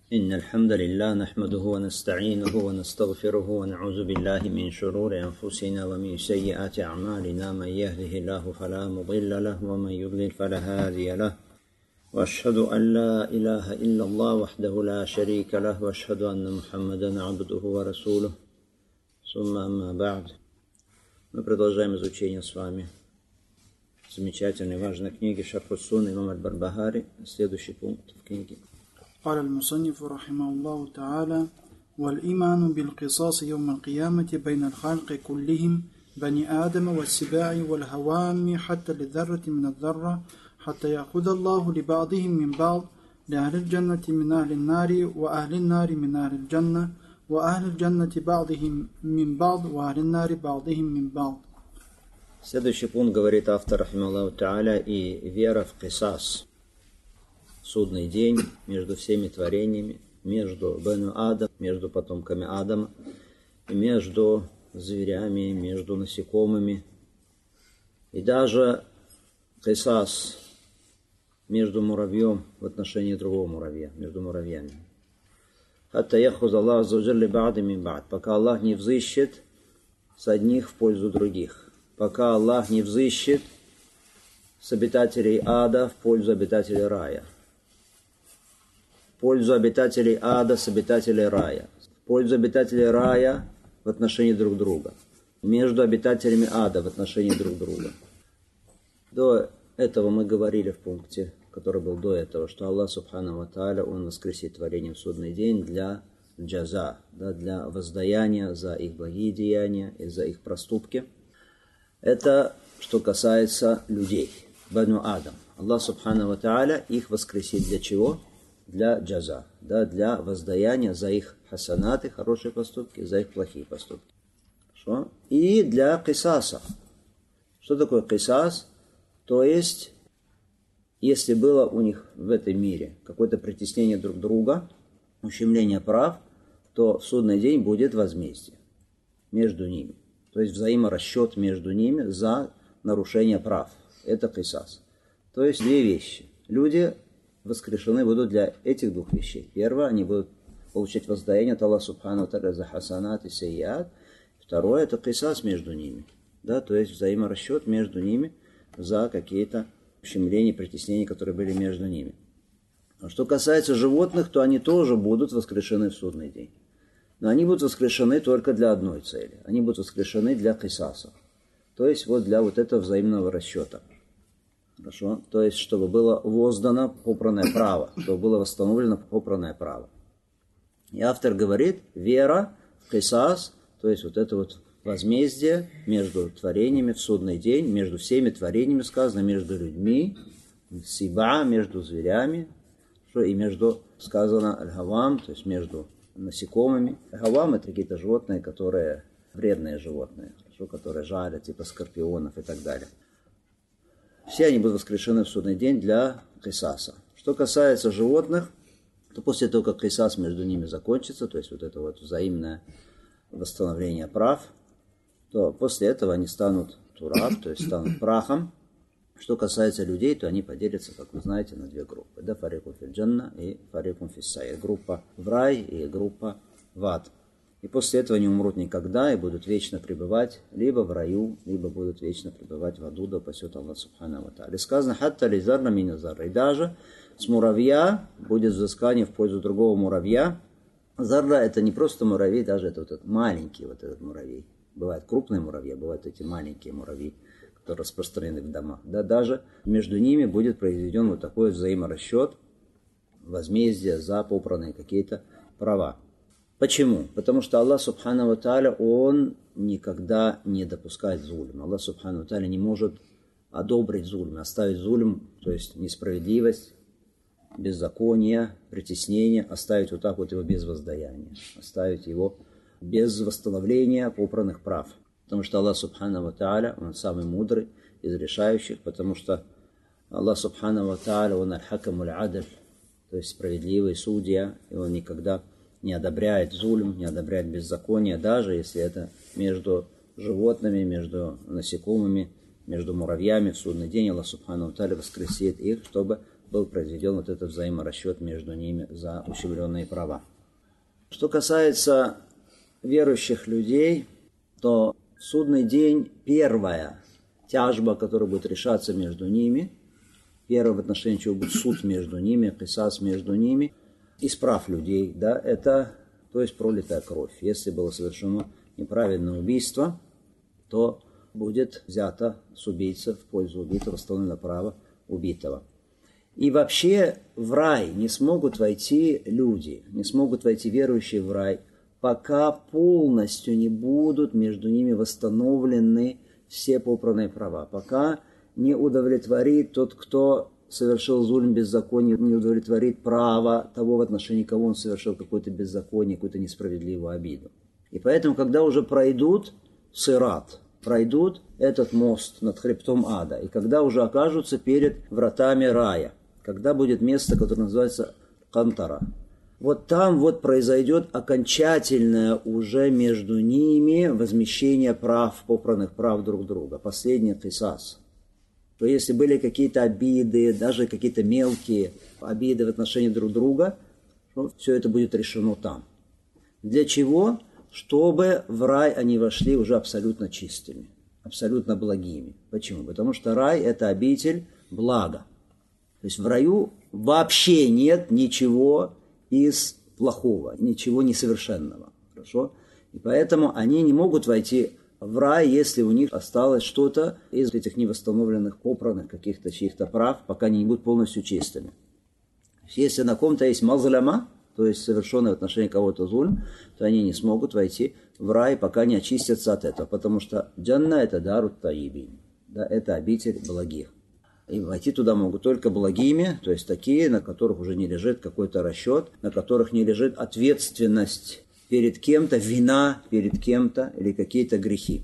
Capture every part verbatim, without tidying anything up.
إن الحمد لله نحمده ونستعينه ونستغفره ونعوذ بالله من شرور أنفسنا ومن سيئات أعمالنا من يهده الله فلا مضل له ومن يضلل فلا هادي له وأشهد أن لا إله إلا الله وحده لا شريك له وأشهد أن محمدا عبده ورسوله ثم أما بعد. Мы продолжаем изучение с вами замечательной важной книги Шарх ас-Сунна имама аль-Барбахари. Следующий пункт в книге. قال المصنف رحمه الله تعالى: والإيمان بالقصاص يوم القيامة بين الخلق كلهم بني آدم والسباع والهوام حتى للذرة من الذرة حتى يأخذ الله لبعضهم من بعض لأهل الجنة من أهل النار وأهل النار من أهل الجنة وأهل الجنة بعضهم من بعض وأهل النار بعضهم من بعض. Следующий пункт, говорит автор рахималлаху тааля, и вера в кисас, судный день между всеми творениями, между Бену Адам, между потомками Адама, между зверями, между насекомыми, и даже кисас между муравьем в отношении другого муравья, между муравьями. Хатта яхуз Аллах аззаваджалли ба'да мин ба'д, пока Аллах не взыщет с одних в пользу других, пока Аллах не взыщет с обитателей ада в пользу обитателей рая, в пользу обитателей ада с обитателей рая, в пользу обитателей рая в отношении друг друга, между обитателями ада в отношении друг друга. До этого мы говорили в пункте, который был до этого, что Аллах Субхану ва Тааля, Он воскресит творение в судный день для джаза, да, для воздаяния за их благие деяния и за их проступки. Это что касается людей, Бану Адам. Аллах Субхану ва Тааля их воскресит для чего? Для джаза, да, для воздаяния за их хасанаты, хорошие поступки, за их плохие поступки. Хорошо? И для кисаса. Что такое кисас? То есть, если было у них в этом мире какое-то притеснение друг друга, ущемление прав, то в судный день будет возмездие между ними. То есть взаиморасчет между ними за нарушение прав. Это кисас. То есть две вещи. Люди воскрешены будут для этих двух вещей. Первое, они будут получать воздаяние от Аллаха Субхану ва Тааля за хасанат и сайят. Второе, это кисас между ними. Да, то есть взаиморасчет между ними за какие-то ущемления, притеснения, которые были между ними. А что касается животных, то они тоже будут воскрешены в судный день. Но они будут воскрешены только для одной цели. Они будут воскрешены для кисаса. То есть вот для вот этого взаимного расчета. Хорошо? То есть, чтобы было воздано попранное право, чтобы было восстановлено попранное право. И автор говорит, вера в кисас, то есть вот это вот возмездие между творениями в судный день, между всеми творениями, сказано, между людьми, сиба, между зверями, что и между, сказано, аль-хавам, то есть между насекомыми. Аль-хавам — это какие-то животные, которые вредные животные, что, которые жалят, типа скорпионов и так далее. Все они будут воскрешены в судный день для кисаса. Что касается животных, то после того, как кисас между ними закончится, то есть вот это вот взаимное восстановление прав, то после этого они станут тураб, то есть станут прахом. Что касается людей, то они поделятся, как вы знаете, на две группы. Да, фарикун фил джанна и фарикун фис сайр. Группа в рай и группа в ад. И после этого они умрут никогда и будут вечно пребывать либо в раю, либо будут вечно пребывать в аду, да упасет Аллах Субхану ва Тааля. И сказано, хатта ли зарра мина зарра. И даже с муравья будет взыскание в пользу другого муравья. Зарра — это не просто муравей, даже это вот этот маленький вот этот муравей. Бывают крупные муравьи, бывают эти маленькие муравьи, которые распространены в домах. Да, даже между ними будет произведен вот такой взаиморасчет, возмездие за попранные какие-то права. Почему? Потому что Аллах Субхану ва Тааля, Он никогда не допускает зульм. Аллах Субхану ва Тааля не может одобрить зульм, оставить зульм, то есть несправедливость, беззаконие, притеснение, оставить вот так вот его без воздаяния, оставить его без восстановления попранных прав. Потому что Аллах Субхану ва Тааля, Он самый мудрый из решающих, потому что Аллах Субхану ва Тааля, Он аль-хакам аль-адль, то есть справедливый судья, и Он никогда не одобряет зульм, не одобряет беззаконие, даже если это между животными, между насекомыми, между муравьями в судный день. Аллах Субхану ва Тааля воскресит их, чтобы был произведен вот этот взаиморасчет между ними за ущемленные права. Что касается верующих людей, то в судный день первая тяжба, которая будет решаться между ними, первое в отношении чего будет суд между ними, кисас между ними, из прав людей, да, это, то есть пролитая кровь. Если было совершено неправедное убийство, то будет взято с убийцы в пользу убитого, восстановлено право убитого. И вообще в рай не смогут войти люди, не смогут войти верующие в рай, пока полностью не будут между ними восстановлены все попранные права, пока не удовлетворит тот, кто совершил зульм, беззаконие, не удовлетворит право того, в отношении кого он совершил какое-то беззаконие, какую-то несправедливую обиду. И поэтому, когда уже пройдут сират, пройдут этот мост над хребтом ада, и когда уже окажутся перед вратами рая, когда будет место, которое называется Кантара, вот там вот произойдет окончательное уже между ними возмещение прав, попранных прав друг друга, последний кисас. То если были какие-то обиды, даже какие-то мелкие обиды в отношении друг друга, ну, все это будет решено там. Для чего? Чтобы в рай они вошли уже абсолютно чистыми, абсолютно благими. Почему? Потому что рай – это обитель блага. То есть в раю вообще нет ничего из плохого, ничего несовершенного. Хорошо? И поэтому они не могут войти в рай, если у них осталось что-то из этих невосстановленных, попранных каких-то чьих-то прав, пока они не будут полностью чистыми. Если на ком-то есть мазляма, то есть совершенный в отношении кого-то зульм, то они не смогут войти в рай, пока не очистятся от этого. Потому что джанна – это дарут таибин, да, это обитель благих. И войти туда могут только благими, то есть такие, на которых уже не лежит какой-то расчет, на которых не лежит ответственность перед кем-то, вина перед кем-то или какие-то грехи.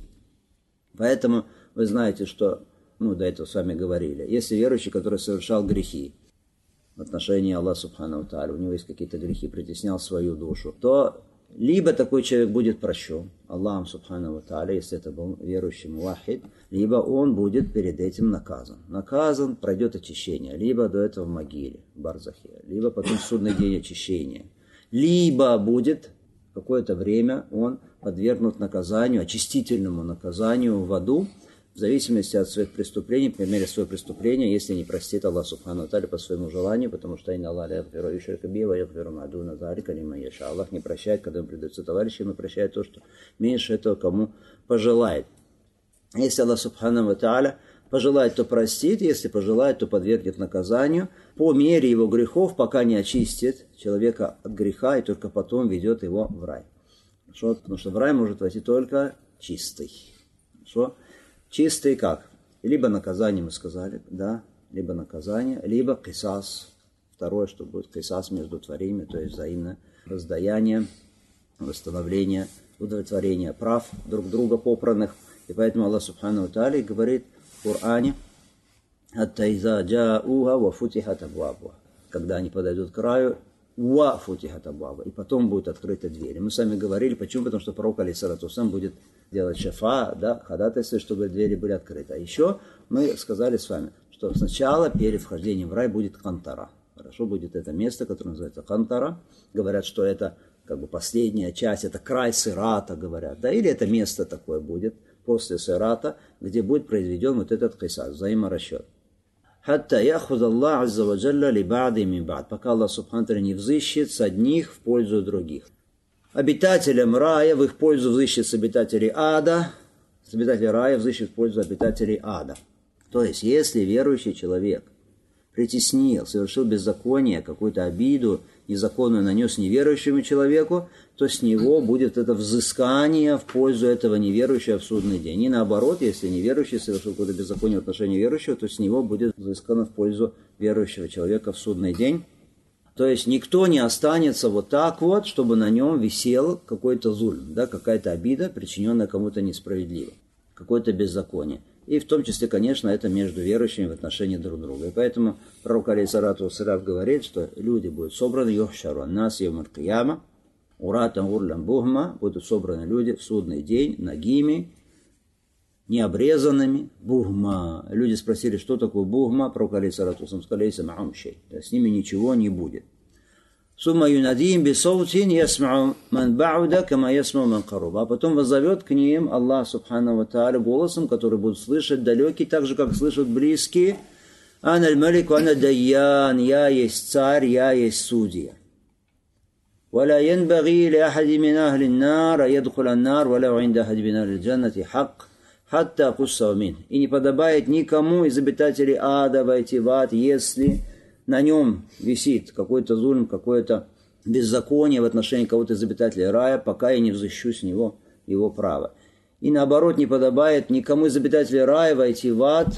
Поэтому вы знаете, что, ну, до этого с вами говорили, если верующий, который совершал грехи в отношении Аллаха Субхану ва Тааля, у него есть какие-то грехи, притеснял свою душу, то либо такой человек будет прощен Аллахом Субхану ва Тааля, если это был верующий мувахид, либо он будет перед этим наказан. Наказан, пройдет очищение, либо до этого в могиле, в барзахе, либо потом в судный день очищения, либо будет какое-то время он подвергнут наказанию, очистительному наказанию в аду, в зависимости от своих преступлений, по мере своего преступления, если не простит Аллах Субхану ва Тааля по своему желанию, потому что Аллах не прощает, когда ему придется товарищи, но прощает то, что меньше этого кому пожелает. Если Аллах Субхану ва Тааля пожелает, то простит, если пожелает, то подвергнет наказанию по мере его грехов, пока не очистит человека от греха и только потом ведет его в рай. Хорошо? Потому что в рай может войти только чистый. Хорошо? Чистый как? Либо наказание, мы сказали, да, либо наказание, либо кисас. Второе, что будет кисас между творениями, то есть взаимное раздаяние, восстановление, удовлетворение прав друг друга попранных. И поэтому Аллах Субхану ва Тааля говорит в Коране: «Хатта иза джаауха ва футихат абвабуха». Когда они подойдут к краю, ва футихат абвабуха, и потом будет открыта дверь. Мы с вами говорили, почему? Потому что пророк алейхиссалату вассалям будет делать шафа, да, ходатайство, чтобы двери были открыты. А еще мы сказали с вами, что сначала перед вхождением в рай будет кантара. Хорошо, будет это место, которое называется кантара. Говорят, что это как бы последняя часть, это край сирата, говорят. Да, или это место такое будет после сирата, где будет произведен вот этот кисас, взаиморасчет. Хатта яхуз Аллах азза ва джалля ли ба'ди мин ба'д, пока Аллах Субхану ва Тааля не взыщет с одних в пользу других. Обитателям рая в их пользу взыщет с обитателей ада, с обитателей рая взыщет в пользу обитателей ада. То есть, если верующий человек притеснил, совершил беззаконие, какую-то обиду незаконную нанес неверующему человеку, то с него будет это взыскание в пользу этого неверующего в судный день. И наоборот, если неверующий совершил какое-то беззаконие в отношении верующего, то с него будет взыскано в пользу верующего человека в судный день. То есть никто не останется вот так вот, чтобы на нем висел какой-то зульм, да, какая-то обида, причиненная кому-то несправедливо, какое-то беззаконие. И в том числе, конечно, это между верующими в отношении друг друга. И поэтому пророк алейхиссалату вассалям говорит, что люди будут собраны, йохшару нас йомаль кияма, уратан гурлям бухма, будут собраны люди в судный день, нагими, необрезанными, бугма. Люди спросили, что такое бугма, пророк алейхиссалату вассалям сказал, лейса ма'ахум шей. С ними ничего не будет. Сумма юнадим бисаутин ясмау ман ба'уда кама ясмау ман каруба. А потом воззовет к ним Аллах субхану ва тааля голосом, который будут слышать далекие, так же, как слышат близкие. Ана аль-малик ва ана дайян. Я есть царь, я есть судья. ولا ينبغي لأحد من أهل النار يدخل النار ولو عند أحد من أهل الجنة حق حتى قص منه. И не подобает никому из обитателей ада войти в ад, если на нем висит какой-то зульм, какое-то беззаконие в отношении кого-то из обитателей рая, пока я не взыщу с него его право. И наоборот, не подобает никому из обитателей рая войти в ад,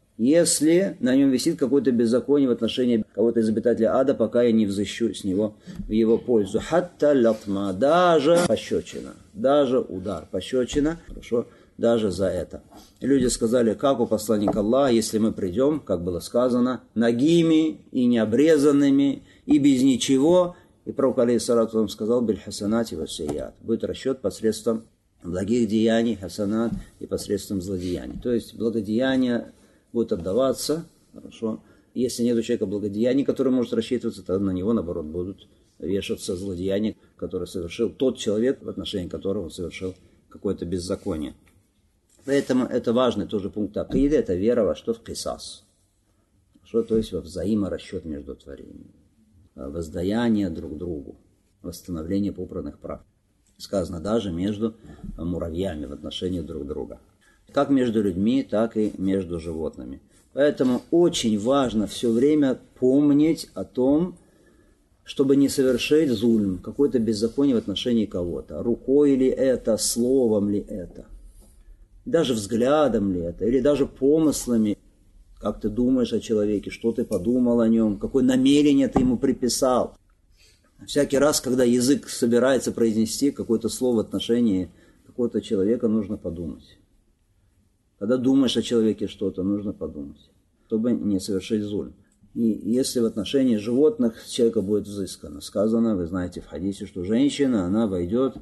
если на нем висит какое-то беззаконие в отношении кого-то из обитателей ада, пока я не взыщу с него в его пользу. Хатта латма, даже пощечина, даже удар, пощечина, хорошо, даже за это. И люди сказали, как у посланника Аллаха, если мы придем, как было сказано, нагими и необрезанными, и без ничего. И пророк алейхиссалату вассалям сказал, биль хасанати ва сайят. Будет расчет посредством благих деяний, хасанат, и посредством злодеяний. То есть благодеяния будет отдаваться, хорошо. Если нет у человека благодеяний, который может рассчитываться, то на него, наоборот, будут вешаться злодеяния, которые совершил тот человек, в отношении которого он совершил какое-то беззаконие. Поэтому это важный тоже пункт акиды, это вера во что? В кисас. Что, то есть во взаиморасчет между творениями, воздаяние друг другу, восстановление попранных прав. Сказано даже между муравьями в отношении друг друга. Как между людьми, так и между животными. Поэтому очень важно все время помнить о том, чтобы не совершить зульм, какое-то беззаконие в отношении кого-то. Рукой ли это, словом ли это, даже взглядом ли это, или даже помыслами, как ты думаешь о человеке, что ты подумал о нем, какое намерение ты ему приписал. Всякий раз, когда язык собирается произнести какое-то слово в отношении какого-то человека, нужно подумать. Когда думаешь о человеке что-то, нужно подумать, чтобы не совершить зульм. И если в отношении животных человека будет взыскано, сказано, вы знаете в хадисе, что женщина, она войдет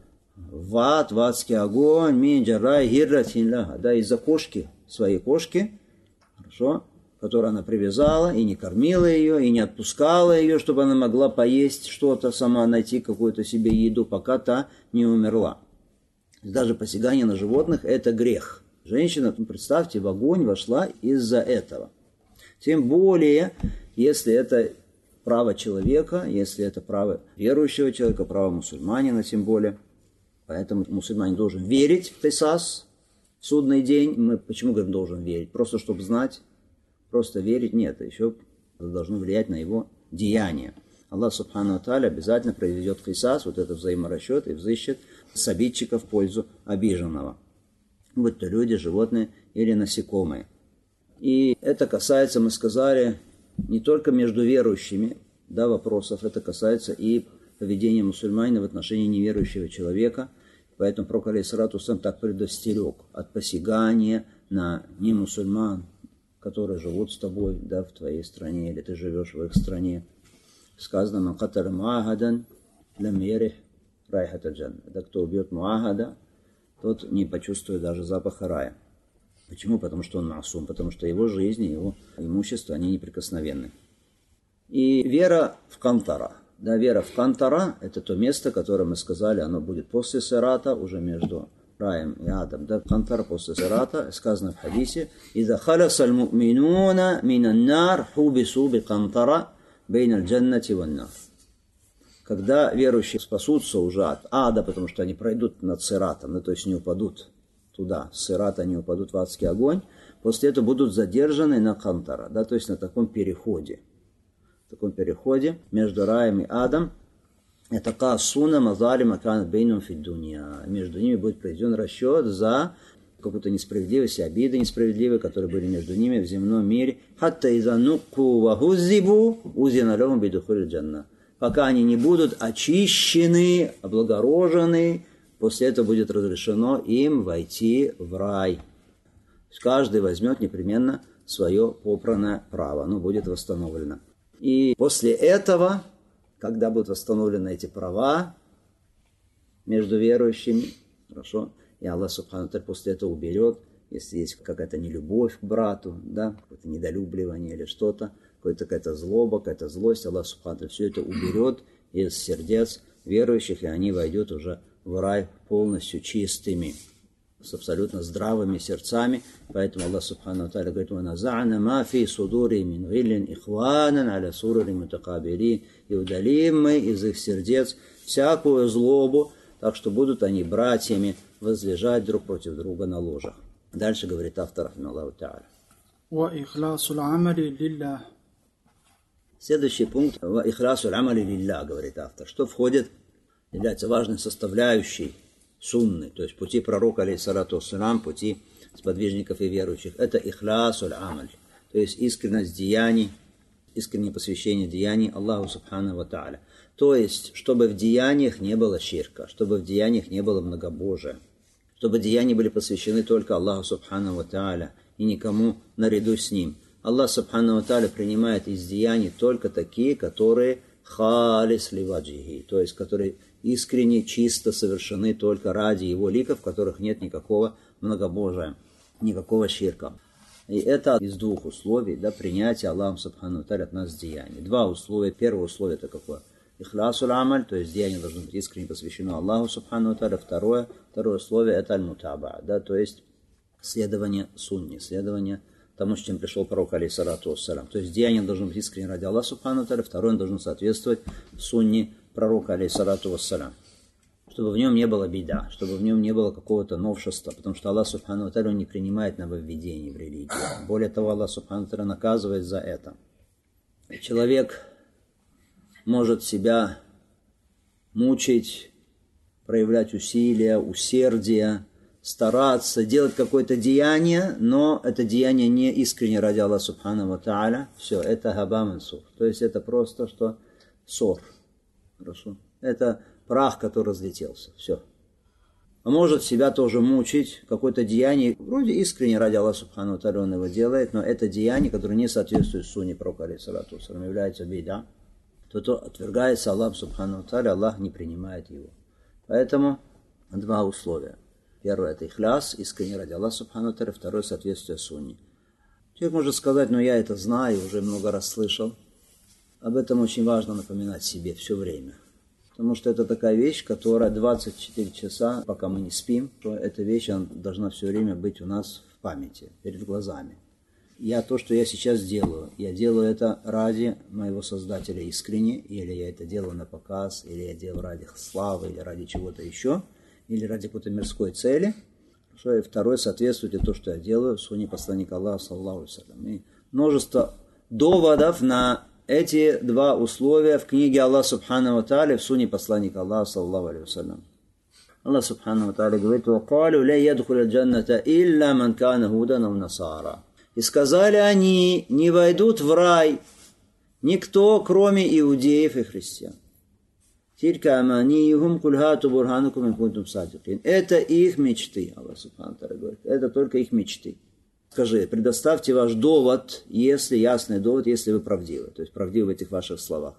в ад, в адский огонь, минджарай гирратинляха, да, из-за кошки, своей кошки, хорошо, которую она привязала и не кормила ее, и не отпускала ее, чтобы она могла поесть что-то, сама найти какую-то себе еду, пока та не умерла. Даже посягание на животных – это грех. Женщина, представьте, в огонь вошла из-за этого. Тем более, если это право человека, если это право верующего человека, право мусульманина, тем более. Поэтому мусульманин должен верить в кисас, в судный день. Мы почему говорим должен верить? Просто чтобы знать, просто верить? Нет, еще это должно влиять на его деяния. Аллах субхану ва тааля обязательно произведет кисас, вот этот взаиморасчет, и взыщет с обидчика в пользу обиженного. Будь то люди, животные или насекомые. И это касается, мы сказали, не только между верующими, да, вопросов, это касается и поведения мусульманина в отношении неверующего человека. Поэтому пророк алейхиссалату вассалям так предостерег от посягания на немусульман, которые живут с тобой, да, в твоей стране, или ты живешь в их стране. Сказано, ман каталя муахадан лам ярих райхата джанна. Да, кто убьет муахада, тот не почувствует даже запаха рая. Почему? Потому что он маасум, потому что его жизнь и его имущество, они неприкосновенны. И вера в кантара. Да, вера в кантара – это то место, которое мы сказали, оно будет после сирата, уже между раем и адом. Да, кантара после сирата, сказано в хадисе, «Иза халасаль му'минуна минан нар хубису би кантара бейналь джаннати ван нар». Когда верующие спасутся уже от ада, потому что они пройдут над сиратом, ну, то есть не упадут туда, с сирата они упадут в адский огонь, после этого будут задержаны на кантара, да, то есть на таком переходе. В таком переходе между раем и адом, это кассуна мазали макан бейнум фиддунья. Между ними будет произведен расчет за какую-то несправедливость и обиды несправедливые, которые были между ними в земном мире. Хатта иза нукку ва хуззибу узина лахум бидухуль джанна. Пока они не будут очищены, облагорожены, после этого будет разрешено им войти в рай. Каждый возьмет непременно свое попранное право, оно будет восстановлено. И после этого, когда будут восстановлены эти права между верующими, хорошо, и Аллах субхану ва тааля после этого уберет если есть какая-то нелюбовь к брату, да, какое-то недолюбливание или что-то, какая-то злоба, какая-то злость, Аллах Субхану ва Тааля все это уберет из сердец верующих, и они войдут уже в рай полностью чистыми, с абсолютно здравыми сердцами. Поэтому Аллах Субхану ва Тааля говорит: «Ваназа'на ма фи судури мин гиллин ихванан аля сурури мутакабирин». И удалим мы из их сердец всякую злобу, так что будут они братьями возлежать друг против друга на ложах. Дальше говорит автор, рахимахуллаху тааля. «Ва ихласул амали лиллах». Следующий пункт. «Ва ихласул амали лиллах», говорит автор, что входит, является важной составляющей сунны, то есть пути пророка, алейхиссалату вассалям, пути сподвижников и верующих. Это ихласул амаль, то есть искренность деяний, искреннее посвящение деяний Аллаху Субхану ва Тааля. То есть, чтобы в деяниях не было ширка, чтобы в деяниях не было многобожия, чтобы деяния были посвящены только Аллаху Субхану ва Тааля и никому наряду с Ним. Аллах Субхану ва Тааля принимает из деяний только такие, которые халис ли ваджихи, то есть которые искренне, чисто совершены только ради Его лика, в которых нет никакого многобожия, никакого ширка. И это из двух условий, да, принятия Аллахом Субхану ва Тааля от нас деяний. Два условия. Первое условие — это какое? Ихласуль амаль, то есть деяние должно быть искренне посвящено Аллаху Субхану ва Тааля. Второе, второе условие — это аль-мутаба, да, то есть следование сунне, следование тому, с чем пришел пророк, алейхиссалату вассалям. То есть деяние должно быть искренне ради Аллаха Субхану ва Тааля. Второе, оно должно соответствовать сунне пророка, алейхиссалату вассалям, чтобы в нем не было бида, чтобы в нем не было какого-то новшества, потому что Аллах Субхану ва Тааля не принимает нововведений в религию. Более того, Аллах Субхану ва Тааля наказывает за это. Человек может себя мучить, проявлять усилия, усердие, стараться, делать какое-то деяние, но это деяние не искренне ради Аллаха Субхану ва Тааля. Все, это хаба мансур. То есть это просто что ссор. Хорошо. Это прах, который разлетелся. Все. А может себя тоже мучить, какое-то деяние, вроде искренне ради Аллаха Субхану ва Тааля он его делает, но это деяние, которое не соответствует сунне пророка, алейхиссалату вассалям, является бида, то то отвергается Аллах Субхану ва Тааля, Аллах не принимает его. Поэтому два условия. Первое — это ихляс, искренне ради Аллаха Субхану ва Тааля. Второе — соответствие сунне. Человек может сказать: но я это знаю, уже много раз слышал. Об этом очень важно напоминать себе все время. Потому что это такая вещь, которая двадцать четыре часа, пока мы не спим, то эта вещь она должна все время быть у нас в памяти, перед глазами. Я то, что я сейчас делаю, я делаю это ради моего Создателя искренне, или я это делаю на показ, или я делаю ради славы, или ради чего-то еще, или ради какой-то мирской цели. И второе, соответствует и то, что я делаю в сунне посланника Аллаха, саллаллаху алейхи ва саллям. И множество доводов на эти два условия в книге Аллаха Субхану ва Тааля, в сунне посланника Аллаха, саллаллаху алейхи ва саллям. Аллах Субхану ва Тааля говорит: «Вакалу ля ядхуля джанната илля ман кана худан ав насара». И сказали они: не войдут в рай никто, кроме иудеев и христиан. Тилька аманиюхум куль хату бурханукум ин кунтум садикин. Это их мечты, Аллах Субхану ва Тааля говорит. Это только их мечты. Скажи, предоставьте ваш довод, если ясный довод, если вы правдивы. То есть правдивы в этих ваших словах.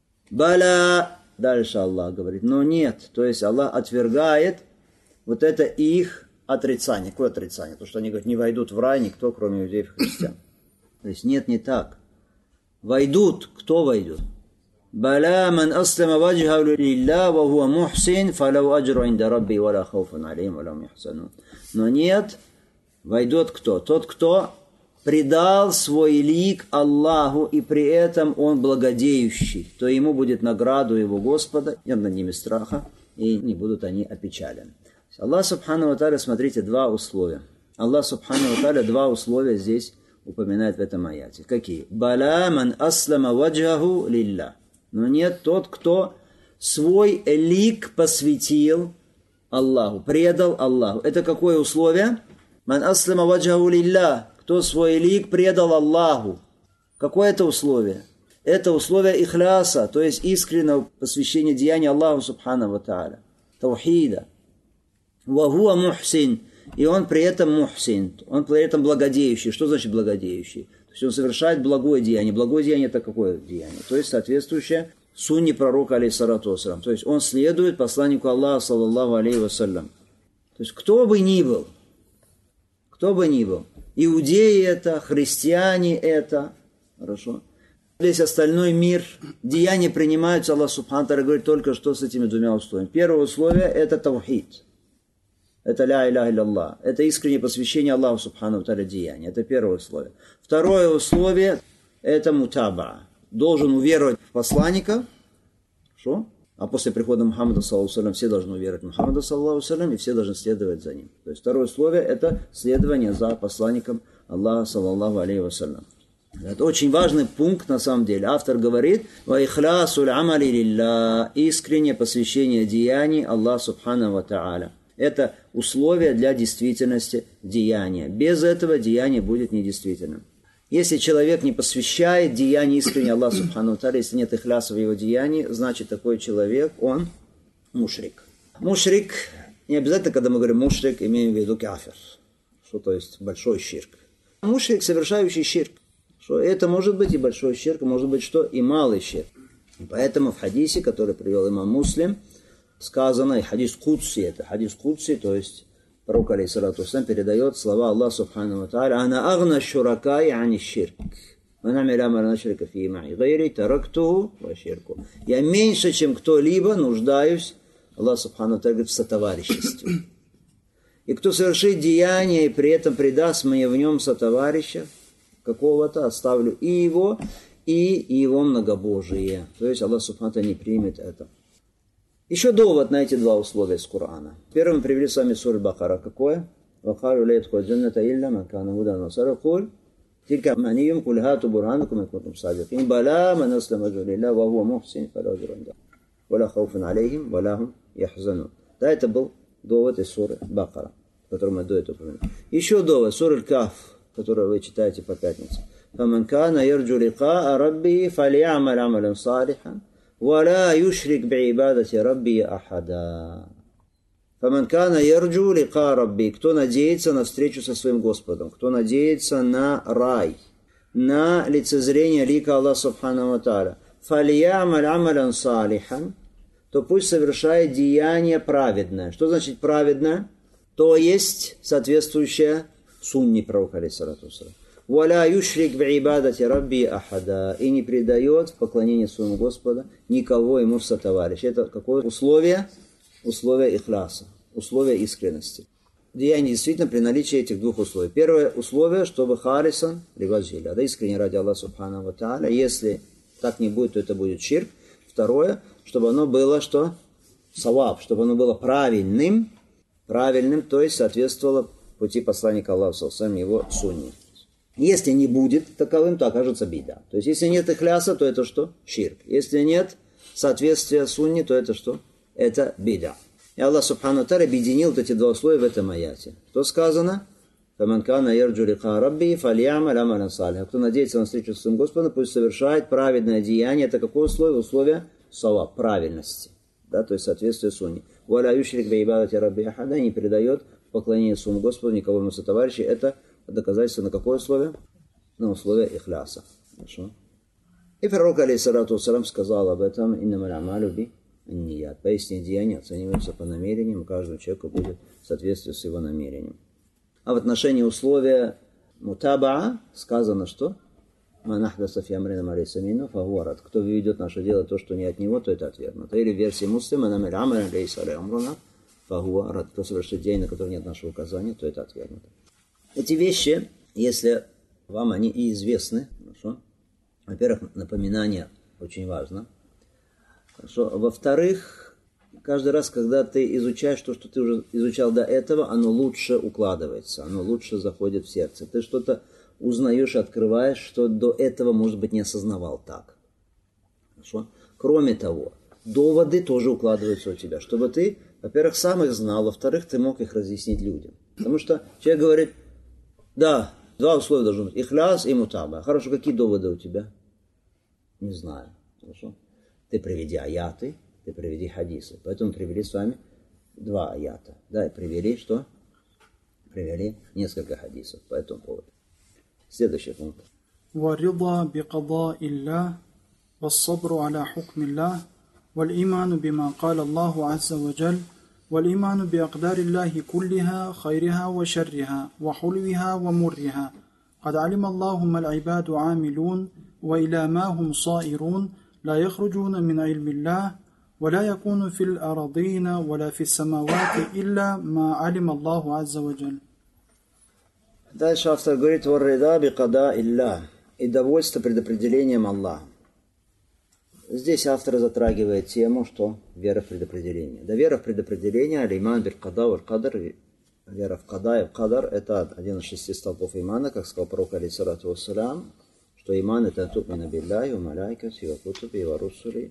Баля, дальше Аллах говорит, но нет. То есть Аллах отвергает вот это их отрицание. Какое отрицание? То, что они говорят, не войдут в рай никто, кроме иудеев и христиан. То есть нет, не так. Войдут. Кто войдет? Баля ман аслама ваджхаху лиллах ва хуа мухсин фалау аджру инда рабби ва ла хауфун алейхим ва ла хум яхзанун. Но нет, войдет кто? Тот, кто предал свой лик Аллаху, и при этом он благодеющий, то ему будет награду его Господа, нет над ними страха, и не будут они опечалены. Аллах Субхану ва Тааля, смотрите, два условия. Аллах Субхану ва Тааля два условия здесь упоминает в этом аяте. Какие? Баля ман аслама ваджхаху лиллах. Но нет, тот, кто свой лик посвятил Аллаху, предал Аллаху. Это какое условие? Ман аслама ваджхаху лиллах. Кто свой лик предал Аллаху. Какое это условие? Это условие ихляса, то есть искреннего посвящения деяния Аллаху Субхану ва Тааля. Таухида. Ва хуа мухсин. И он при этом мухсин. Он при этом благодеющий. Что значит благодеющий? То есть он совершает благое деяние. Благое деяние — это какое деяние? То есть соответствующее сунне пророка, алейхиссалату вассалям. То есть он следует посланнику Аллаха, саллаллаху алейхи ва саллям. То есть кто бы ни был, кто кто бы ни был. Иудеи это, христиане это. Хорошо. Весь остальной мир, деяния принимаются, Аллах Субхану ва Тааля говорит только что с этими двумя условиями. Первое условие это таухид. Это ля иляха илля. Это искреннее посвящение Аллаху Субхану ва Тааля деяния. Это первое условие. Второе условие это мутаба. Должен уверовать в посланника. Что? А после прихода Мухаммада саллаллаху алейхи ва саллям все должны уверовать в Мухаммада саллаллаху алейхи ва саллям, и все должны следовать за ним. То есть второе условие это следование за посланником Аллаха саллаллаху алейхи ва саллям. Это очень важный пункт на самом деле. Автор говорит: «Ва ихлясуль амали лилля», искреннее посвящение деяний Аллаху Субхану ва Тааля. Это условие для действительности деяния. Без этого деяние будет недействительным. Если человек не посвящает деяния искренне Аллаху Субхану ва Тааля, если нет ихляса в его деянии, значит такой человек, он мушрик. Мушрик, не обязательно, когда мы говорим мушрик, имеем в виду кафир, что то есть большой ширк. Мушрик, совершающий ширк. Что это может быть и большой ширк, может быть что и малый ширк. И поэтому в хадисе, который привел имам Муслим, сказано, и хадис Кудси, это хадис Кудси, то есть пророк алейхиссалату вассалям передает слова Аллаха Субхану ва Тааля: «Ана агна шуракай ани ширк. Я меньше, чем кто-либо, нуждаюсь, Аллах Субхану ва Тааля говорит, в сотовариществе. И кто совершит деяние и при этом предаст мне в нем сотоварища какого-то, оставлю и его, и его многобожие». То есть Аллах Субхану ва Тааля не примет это. Еще довод на эти два условия из Корана. Первым мы привели с вами суру Бакара. Какое? وَقَالُوا لَا يَدْخُلُ الْجَنَّةَ إِلَّا مَنْ كَانَ هُودًا وَنَصَارَىٰ قُلْ تِلْكَ أَمَانِيُّهُمْ قُلْ هَاتُوا بُرْهَانَكُمْ إِن كُنتُمْ صَادِقِينَ بَلَىٰ مَنْ أَسْلَمَ وَجْهَهُ لِلَّهِ وَهُوَ مُحْسِنٌ فَلَهُ أَجْرٌ عِندَ رَبِّهِ وَلَا خَوْفٌ عَلَيْهِمْ وَلَا هُمْ يَحْزَنُونَ. Да, это был довод из суры Бакара, который мы до этого упомянули. Еще довод, сура Каф, который вы читаете по пятницам. فَمَنْ كَانَ يَرْجُو لِقَاءَ رَبِّهِ فَلْيَعْمَلْ عَمَلًا صَالِحًا وَلَا يُشْرِكْ بِعِبَادَةِ رَبِّهِ أَحَدًا. فَمَنْ كَانَ يَرْجُو لِقَاءَ رَبِّهِ. Кто надеется на встречу со своим Господом, кто надеется на рай, на лицезрение лика Аллаха Субхану ва Тааля, فَلْيَعْمَلْ عَمَلًا صَالِحًا, то пусть совершает деяние праведное. Что значит праведное? То есть соответствующее сунне пророка алейхиссалату вассалям. وَلَا يُشْرِكْ بِعِبَادَةِ رَبِّهِ أَحَدًا. И не предает в поклонении своему Господу никого ему в сотоварищ. Это какое условие? Условие ихляса, условие искренности. Деяние действительно при наличии этих двух условий. Первое условие, чтобы харисан ливаджиля, да, искренне ради Аллаха Субхану ва Тааля. Если так не будет, то это будет ширк. Второе, чтобы оно было что? Саваб, чтобы оно было правильным, правильным, то есть соответствовало пути посланника Аллаха саллаллаху алейхи ва саллям, его сунне. Если не будет таковым, то окажется бида. То есть, если нет ихляса, то это что? Ширк. Если нет соответствия сунне, то это что? Это бида. И Аллах Субхану ва Тааля объединил вот эти два условия в этом аяте. Что сказано? فَمَنْ كَانَ يَرْجُو لِقَاءَ رَبِّهِ فَلْيَعْمَلْ عَمَلًا صَالِحًا. Кто надеется на встречу с своим Господом, пусть совершает праведное деяние. Это какое условие? Условие саваб, правильности. Да, то есть соответствие сунне. وَلَا يُشْرِكْ بِعِبَادَةِ رَبِّهِ أَحَدًا. Не предает поклонение своему Господу никого ему сотоварища. Это доказательство на какое условие? На условие ихляса. Хорошо. И пророк алейхиссалату вассалям сказал об этом: «Иннамаль а'малю би-анният». Поистине деяния оцениваются по намерениям, и каждому человеку будет в соответствии с его намерением. А в отношении условия мутабаа сказано, что «Ман ахдаса фи амрина ма лейса минху фахуа рад». Кто ведет наше дело то, что не от него, то это отвергнуто. Или в версии Муслима «Иннамаль амалю лейса алейхи амруна фахуа рад». Кто совершит деяние, на которое нет нашего указания, то это отвергнуто. Эти вещи, если вам они и известны, хорошо. Во-первых, напоминание очень важно. Хорошо. Во-вторых, каждый раз, когда ты изучаешь то, что ты уже изучал до этого, оно лучше укладывается, оно лучше заходит в сердце. Ты что-то узнаешь, открываешь, что до этого, может быть, не осознавал так. Хорошо. Кроме того, доводы тоже укладываются у тебя, чтобы ты, во-первых, сам их знал, во-вторых, ты мог их разъяснить людям. Потому что человек говорит: да, два условия должны быть. Ихляс и мутаба. Хорошо, какие доводы у тебя? Не знаю. Хорошо. Ты приведи аяты, ты приведи хадисы. Поэтому привели с вами два аята. Да, и привели что? Привели несколько хадисов по этому поводу. Следующий пункт. وَرِضَى بِقَضَاءِ اللَّهِ وَالصَّبْرُ عَلَى حُكْمِ اللَّهِ وَالْإِيمَانُ بِمَا قَالَ اللَّهُ عَزَّ وَجَلَّ والإيمان بأقدار الله كلها خيرها وشرها وحلوها ومرها قد علم الله ما العباد عاملون وإلى ما هم صائرون لا يخرجون من علم الله ولا يكون في الأراضين ولا في السماوات إلا ما علم الله عز وجل. Дальше автор говорит: «Варрида бикада илля» и довольство предопределением Аллаха. Здесь автор затрагивает тему, что вера в предопределение. Да, вера в предопределение, аль-иман биль-када валь-кадар, вера в када и в кадар, это один из шести столпов имана, как сказал пророк алейхиссалату вассалям, что иман это тупмина билляхи, ва малайкати, ва кутуби, ва русули,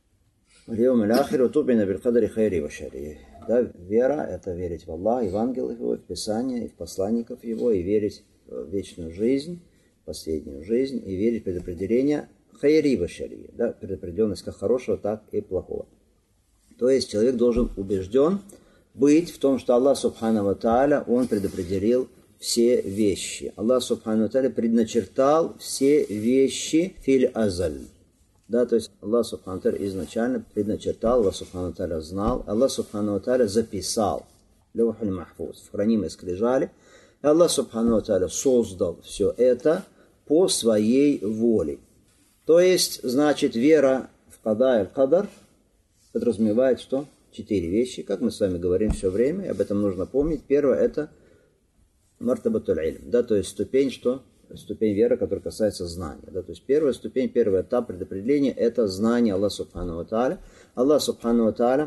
ва льявм аль-ахир, ва тупмина биль-кадари хайри ва шарри. Да, вера это верить в Аллаха, Евангелие его, в Писание, и в посланников его, и верить в вечную жизнь, последнюю жизнь, и верить в предопределение хайри ва шарри, да, предопределенность как хорошего, так и плохого. То есть человек должен убежден быть в том, что Аллах Субхану ва Тааля, Он предопределил все вещи. Аллах Субхану ва Тааля предначертал все вещи филь азаль. Да, то есть Аллах Субхану ва Тааля изначально предначертал, Аллах Субхану ва Тааля знал, Аллах Субхану ва Тааля записал лаухуль махфуз, в хранимой скрижали. И Аллах Субхану ва Тааля создал все это по своей воле. То есть, значит, вера в када и в кадар подразумевает что? Четыре вещи, как мы с вами говорим все время, и об этом нужно помнить. Первое это мартабатуль ильм, да, то есть ступень, что? Ступень веры, которая касается знания. Да, то есть первая ступень, первый этап предопределения это знание Аллаха Субхану ва Тааля. Аллах Субхану ва Тааля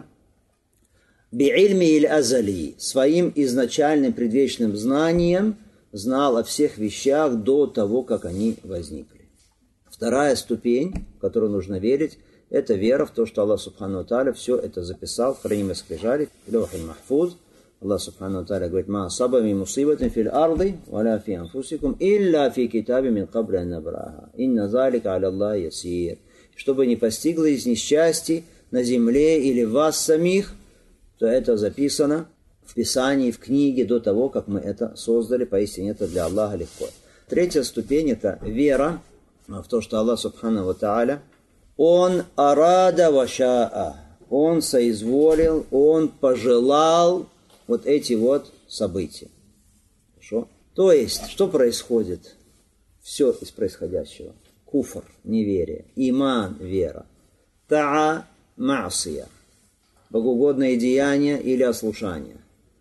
би'ильми иль азали, своим изначальным предвечным знанием знал о всех вещах до того, как они возникли. Вторая ступень, в которую нужно верить, это вера в то, что Аллах Субхану ва Тааля все это записал в хранимой скрижали, лаухуль махфуз. Аллах Субхану ва Тааля говорит: «Ма асаба мин мусибатин фил арди, валя фи анфусикум, илля фи китаби мин кабли ан набраха. Инна залика аля Аллахи ясир». Чтобы не постигло из несчастий на земле или вас самих, то это записано в Писании, в книге до того, как мы это создали. Поистине это для Аллаха легко. Третья ступень это вера в то, что Аллах Субхану ва Тааля, Он арада ва шаа, Он соизволил, Он пожелал вот эти вот события. Хорошо? То есть, что происходит? Все из происходящего. Куфр, неверие. Иман, вера. Таа, маасия, богоугодное деяние или ослушание.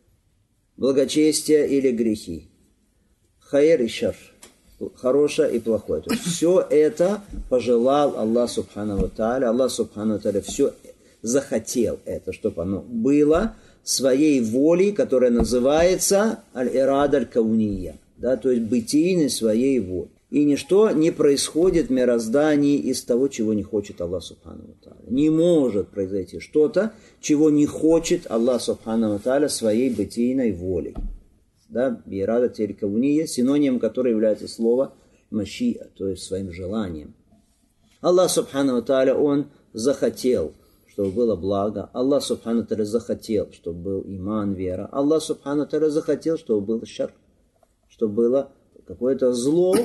Благочестие или грехи. Хайр и шар, хорошее и плохое. То есть все это пожелал Аллах Субхану ва Тааля. Аллах Субхану ва Тааля все захотел это, чтобы оно было своей волей, которая называется аль-ирада аль-кауния, да, то есть бытийной своей волей. И ничто не происходит в мироздании из того, чего не хочет Аллах Субхану ва Тааля. Не может произойти что-то, чего не хочет Аллах Субхану ва Тааля своей бытийной волей. Да, ирада аль-кауния, синоним которой является слово машиа, то есть своим желанием. Аллах Субхану ва Тааля, Он захотел, чтобы было благо. Аллах Субхану ва Тааля захотел, чтобы был иман, вера. Аллах Субхану ва Тааля захотел, чтобы был шар, чтобы было какое-то зло,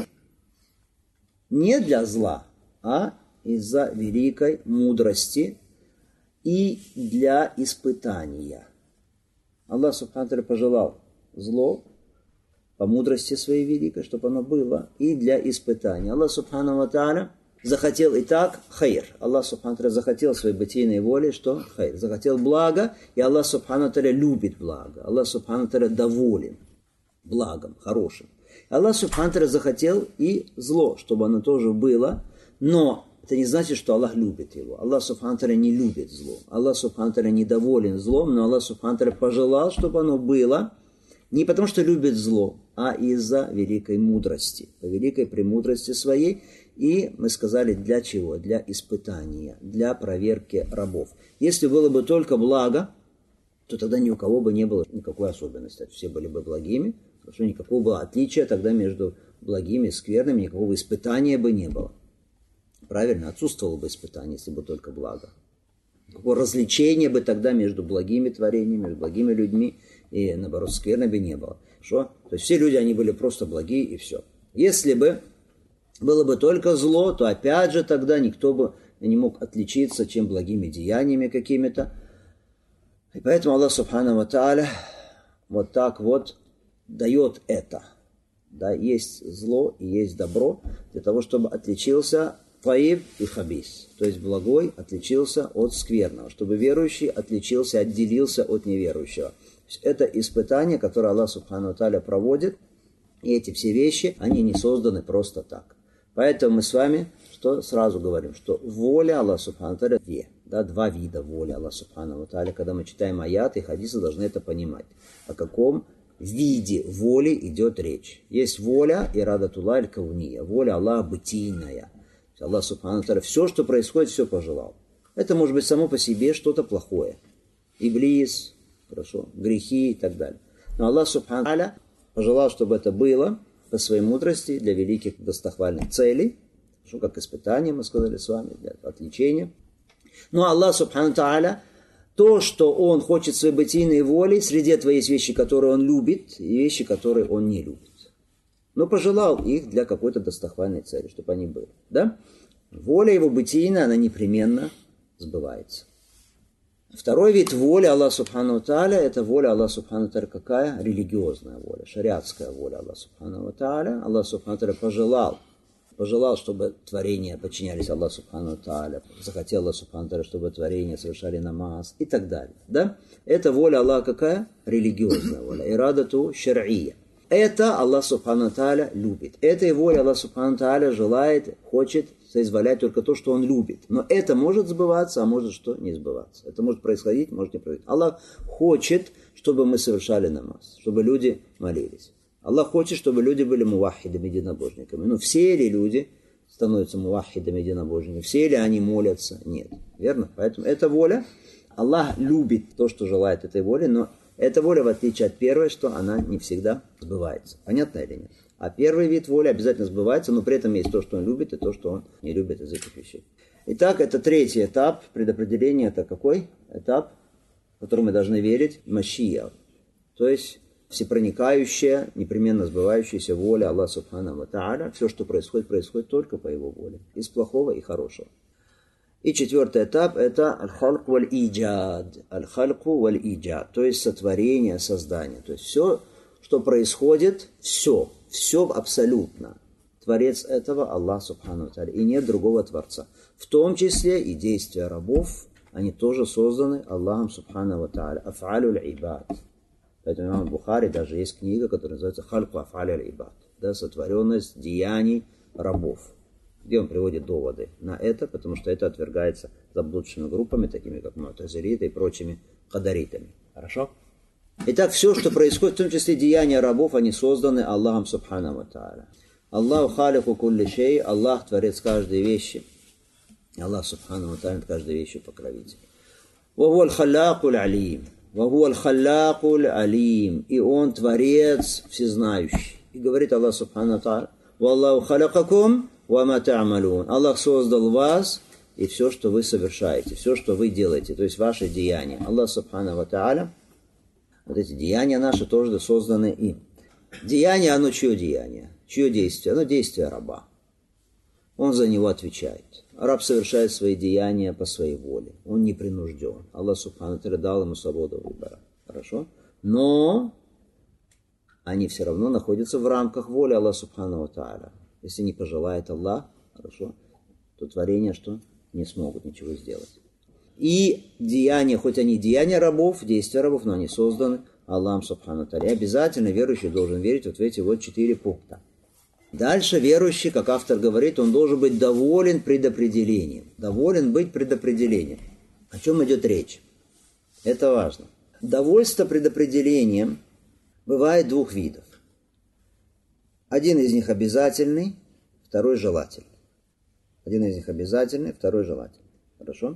не для зла, а из-за великой мудрости и для испытания. Аллах Субхану ва Тааля пожелал зло по мудрости своей великой, чтобы оно было, и для испытания. Аллах Субхану ва Тааля захотел и так хайр. Аллах Субхану ва Тааля захотел своей бытийной волей, что хайр. Захотел благо, и Аллах Субхану ва Тааля любит благо. Аллах Субхану ва Тааля доволен благом, хорошим. Аллах Субхану ва Тааля захотел и зло, чтобы оно тоже было, но это не значит, что Аллах любит его. Аллах Субхану ва Тааля не любит зло. Аллах Субхану ва Тааля недоволен злом, но Аллах Субхану ва Тааля пожелал, чтобы оно было, не потому что любит зло, а из-за великой мудрости, по великой премудрости своей. И мы сказали, для чего? Для испытания, для проверки рабов. Если было бы только благо, то тогда ни у кого бы не было никакой особенности. Все были бы благими, потому что никакого бы отличия тогда между благими и скверными, никакого испытания бы не было. Правильно? Отсутствовало бы испытание, если бы только благо. Какого развлечения бы тогда между благими творениями, между благими людьми и, наоборот, скверными не было. Хорошо? То есть все люди, они были просто благие и все. Если бы было бы только зло, то опять же тогда никто бы не мог отличиться, чем благими деяниями какими-то. И поэтому Аллах Субхану ва Тааля вот так вот дает это. Да, есть зло и есть добро для того, чтобы отличился таиб и хабис. То есть благой отличился от скверного. Чтобы верующий отличился, отделился от неверующего. Это испытание, которое Аллах Субхану ва Тааля проводит. И эти все вещи, они не созданы просто так. Поэтому мы с вами что сразу говорим, что воля Аллаха Субхану ва Тааля две. Да, два вида воли Аллаха Субхану ва Тааля. Когда мы читаем аяты и хадисы, должны это понимать. О каком виде воли идет речь. Есть воля ирадатуллах аль-кауния, воля Аллаха бытийная. Аллах Субхану ва Тааля все, что происходит, все пожелал. Это может быть само по себе что-то плохое. Иблис, хорошо, грехи и так далее. Но Аллах Субхану ва Тааля пожелал, чтобы это было по своей мудрости для великих достохвальных целей, что как испытание, мы сказали с вами, для отвлечения. Но Аллах Субхану ва Тааля, то, что Он хочет своей бытийной волей, среди этого есть вещи, которые Он любит, и вещи, которые Он не любит. Но пожелал их для какой-то достохвальной цели, чтобы они были. Да? Воля Его бытийная, она непременно сбывается. Второй вид воли Аллаха Субхану ва Тааля, это воля Аллаха Субхану ва Тааля какая? Религиозная воля, шариатская воля Аллаха Субхану ва Тааля. Аллах Субхану ва Тааля пожелал, пожелал, чтобы творения подчинялись Аллаху Субхану ва Тааля, захотел Аллах Субхану ва Тааля, чтобы творения совершали намаз и так далее. Да? Это воля Аллаха какая? Религиозная воля, ирадату шар'ия. Это Аллах Субхану ва Тааля любит. Этой волей Аллах Субхану ва Тааля желает, хочет соизволять только то, что Он любит. Но это может сбываться, а может что не сбываться. Это может происходить, может не происходить. Аллах хочет, чтобы мы совершали намаз, чтобы люди молились. Аллах хочет, чтобы люди были мувахидами, единобожниками. Но все ли люди становятся мувахидами, единобожниками? Все ли они молятся? Нет. Верно? Поэтому эта воля, Аллах любит то, что желает этой воли, но эта воля, в отличие от первой, что она не всегда сбывается. Понятно или нет? А первый вид воли обязательно сбывается, но при этом есть то, что Он любит, и то, что Он не любит из этих вещей. Итак, это третий этап предопределения. Это какой этап, в который мы должны верить? Машия. То есть всепроникающая, непременно сбывающаяся воля Аллаха Субхану ва Тааля. Все, что происходит, происходит только по Его воле. Из плохого и хорошего. И четвертый этап – это аль-халк валь-иджад. Аль-халку валь-иджад. То есть сотворение, создание. То есть все, что происходит, все, все абсолютно. Творец этого Аллах Субхану ва Тааля. И нет другого Творца. В том числе и действия рабов, они тоже созданы Аллахом Субхану ва Тааля. Аф'алю аль-ибад. Поэтому имам Бухари даже есть книга, которая называется «Хальку аф'алю аль-ибад». Да, сотворенность деяний рабов. Где он приводит доводы на это, потому что это отвергается заблудшими группами, такими как му'тазилиты и прочими кадаритами. Хорошо? Итак, все, что происходит, в том числе деяния рабов, они созданы Аллахом Субхану ва Тааля. Аллаху халику кулли шей, Аллах творец каждой вещи. Аллах Субхану ва Тааля каждой вещи покровитель. Ва хуа аль-халлакуль алим. Ва хуа аль-халлакуль алим. И Он творец всезнающий. И говорит Аллах Субхану ва Тааля: Валлаху халакакум ва ма та'малун. Аллах создал вас и все, что вы совершаете, все, что вы делаете, то есть ваши деяния. Аллах Субхану ва Тааля, вот эти деяния наши тоже созданы им. Деяние, оно чье деяние? Чье действие? Оно действие раба. Он за него отвечает. Раб совершает свои деяния по своей воле. Он не принужден. Аллах Субхану ва Тааля дал ему свободу выбора. Хорошо? Но они все равно находятся в рамках воли Аллаха Субхану ва Тааля. Если не пожелает Аллах, хорошо, то творения что? Не смогут ничего сделать. И деяния, хоть они деяния рабов, действия рабов, но они созданы Аллахом Субхану ва Тааля. И обязательно верующий должен верить вот в эти вот четыре пункта. Дальше верующий, как автор говорит, он должен быть доволен предопределением. Доволен быть предопределением. О чем идет речь? Это важно. Довольство предопределением бывает двух видов. Один из них обязательный, второй желательный. Один из них обязательный, второй желательный. Хорошо?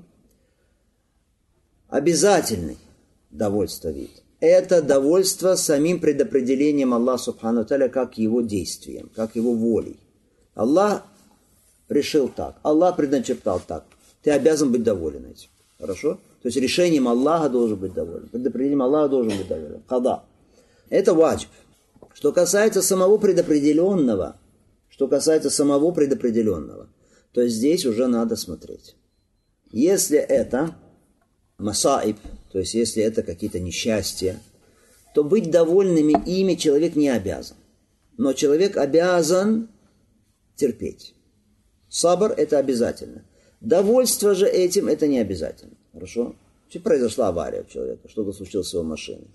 Обязательный довольство вид. Это довольство самим предопределением Аллаха Субхану ва Тааля, как его действием, как его волей. Аллах решил так, Аллах предначертал так. Ты обязан быть доволен этим. Хорошо? То есть решением Аллаха должен быть доволен. Предопределением Аллаха должен быть доволен. Када. Это ваджиб. Что касается самого предопределенного, что касается самого предопределенного, то здесь уже надо смотреть. Если это масаиб, то есть если это какие-то несчастья, то быть довольными ими человек не обязан. Но человек обязан терпеть. Сабр – это обязательно. Довольство же этим – это не обязательно. Хорошо? Произошла авария у человека, что-то случилось с его машиной.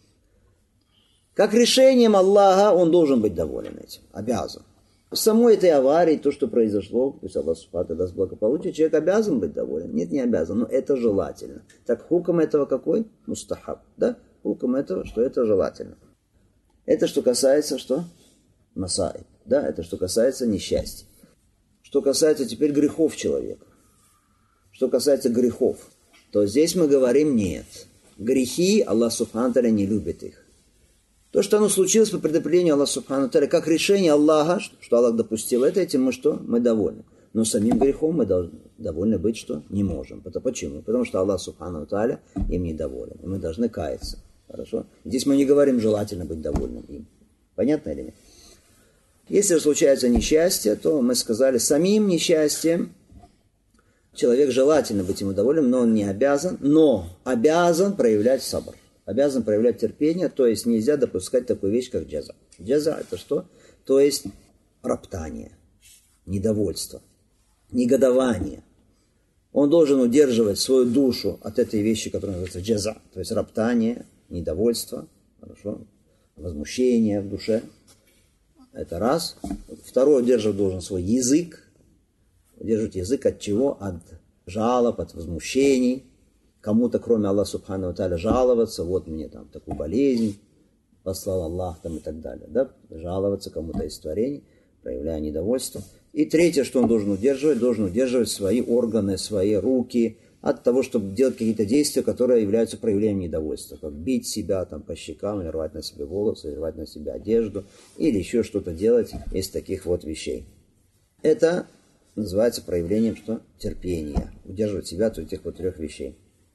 Как решением Аллаха он должен быть доволен этим, обязан. Самой этой аварии, то, что произошло, пусть Аллах Субхану даст благополучие, человек обязан быть доволен. Нет, не обязан, но это желательно. Так хукм этого какой? Мустахаб. Да? Хукм этого, что это желательно. Это что касается, что? Масаиб. Да, это что касается несчастья. Что касается теперь грехов человека. Что касается грехов, то здесь мы говорим нет. Грехи, Аллах Субхану Тааля не любит их. То, что оно случилось по предопределению Аллаха Субхану Тааля, как решение Аллаха, что Аллах допустил это, этим мы что? Мы довольны. Но самим грехом мы должны, довольны быть что? Не можем. Это почему? Потому что Аллах Субхану Тааля им недоволен. И мы должны каяться. Хорошо? Здесь мы не говорим желательно быть довольным им. Понятно или нет? Если случается несчастье, то мы сказали, самим несчастьем человек желательно быть ему довольным, но он не обязан, но обязан проявлять сабр. Обязан проявлять терпение, то есть нельзя допускать такую вещь, как джаза. Джаза это что? То есть роптание, недовольство, негодование. Он должен удерживать свою душу от этой вещи, которая называется джаза, то есть роптание, недовольство, хорошо, возмущение в душе. Это раз. Второе, удерживать должен свой язык. Удерживать язык от чего? От жалоб, от возмущений. Кому-то, кроме Аллаха Субхану Тааля, жаловаться, вот мне там такую болезнь послал Аллах там и так далее. Да? Жаловаться кому-то из творений, проявляя недовольство. И третье, что он должен удерживать, должен удерживать свои органы, свои руки от того, чтобы делать какие-то действия, которые являются проявлением недовольства. Как бить себя там, по щекам, или рвать на себе волосы, или рвать на себе одежду, или еще что-то делать из таких вот вещей. Это называется проявлением что? Терпения. Удерживать себя от этих вот трех вещей.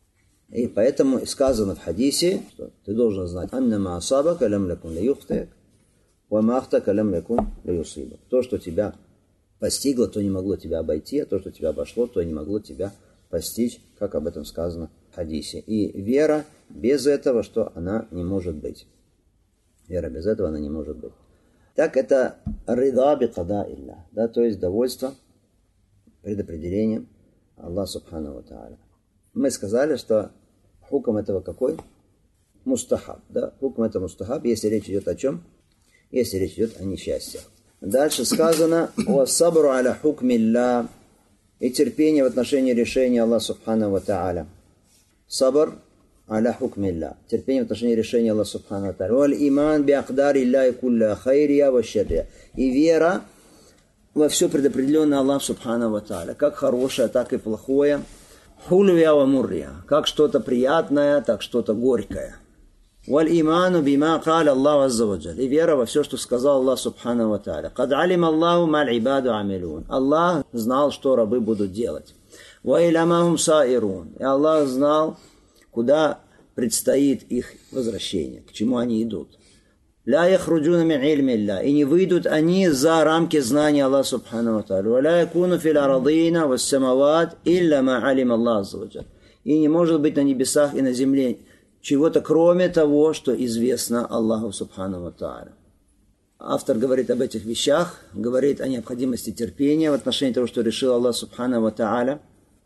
И поэтому сказано в хадисе, что ты должен знать, «Аннама асабака лям лякун лаюхтак, ва махтака лям лякун лаюсибак». То, что тебя постигло, то не могло тебя обойти, а то, что тебя обошло, то не могло тебя постичь, как об этом сказано в хадисе. И вера без этого, что она не может быть. Вера без этого, она не может быть. Так это рида би када илля, да, то есть довольство предопределением Аллаха Субхану Тааля. Мы сказали, что хукм этого какой? Мустахаб. Да? Хукм это мустахаб, если речь идет о чем? Если речь идет о несчастьях. Дальше сказано «Уассабру аля хукмилля» и терпение в отношении решения Аллаха Субхану ва Тааля. Сабр аля хукмилля. Терпение в отношении решения Аллаха Субхану ва Тааля. Валь иман би акдари илля кулля хайрия ва шаррия. И вера во все предопределенное Аллах Субхану ва Тааля. Как хорошее, так и плохое. Хулвия ва муррия. Как что-то приятное, так что-то горькое. Валь иману бима каля Аллаху азза ва джаль. И вера во все, что сказал Аллах Субхану ва Тааля. Кад алим Аллаху маль ибаду амилун. Аллах знал, что рабы будут делать. Ва илямахум саирун. И Аллах знал, куда предстоит их возвращение, к чему они идут. Ля яхруджуна мин ильмилля. И не выйдут они за рамки знания Аллаха Субхану ва Тааля. Ва ля якуну фил арадина ва самават илля ма алим Аллах азза ва джаль. И не может быть на небесах и на земле чего-то, кроме того, что известно Аллаху Субхану ва Тааля. Автор говорит об этих вещах, говорит о необходимости терпения в отношении того, что решил Аллах Субхану ва Тааля.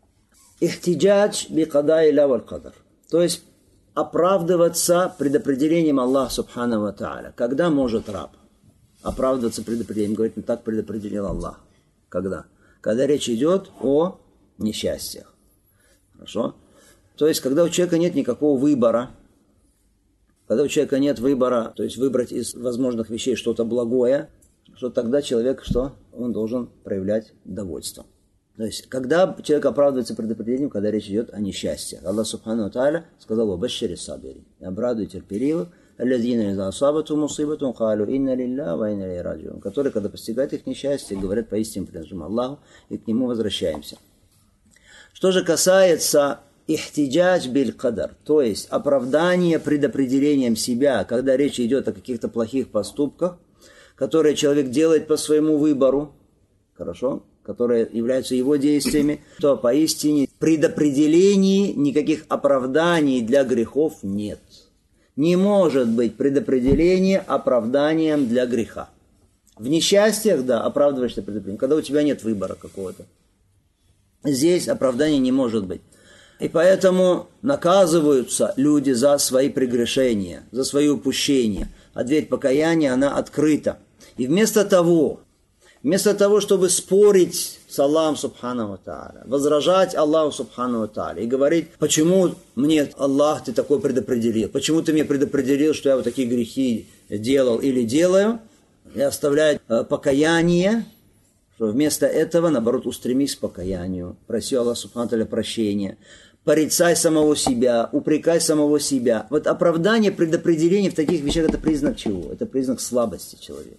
Ихтиджадж би када илля валь кадар. То есть оправдываться предопределением Аллаха Субхану ва Тааля. Когда может раб оправдываться предопределением? Говорит, ну так предопределил Аллах. Когда? Когда речь идет о несчастьях. Хорошо? То есть, когда у человека нет никакого выбора, когда у человека нет выбора, то есть выбрать из возможных вещей что-то благое, что тогда человек, что? Он должен проявлять довольство. То есть, когда человек оправдывается предопределением, когда речь идет о несчастье. Аллах Субхану ва Тааля сказал: «Вабашшири сабирин». И обрадуй терпеливых, «Аллазина иза асабату мусибатун калу инна лилля ва инна илейхи раджиун». Которые, когда постигают их несчастье, говорят: поистине принадлежим Аллаху, и к Нему возвращаемся. Что же касается ихтиджадж биль кадар, то есть оправдание предопределением себя, когда речь идет о каких-то плохих поступках, которые человек делает по своему выбору, хорошо? которые являются его действиями, то поистине в предопределении никаких оправданий для грехов нет. Не может быть предопределение оправданием для греха. В несчастьях, да, оправдываешься предопределением, когда у тебя нет выбора какого-то. Здесь оправдания не может быть. И поэтому наказываются люди за свои прегрешения, за свои упущения. А дверь покаяния, она открыта. И вместо того, вместо того, чтобы спорить с Аллахом Субхану ва Тааля, возражать Аллаху Субхану ва Тааля и говорить, почему мне, Аллах, ты такое предопределил, почему ты мне предопределил, что я вот такие грехи делал или делаю, и оставляет покаяние, что вместо этого, наоборот, устремись к покаянию, проси Аллаха Субхану ва Тааля прощения, порицай самого себя, упрекай самого себя. Вот оправдание, предопределение в таких вещах – это признак чего? Это признак слабости человека.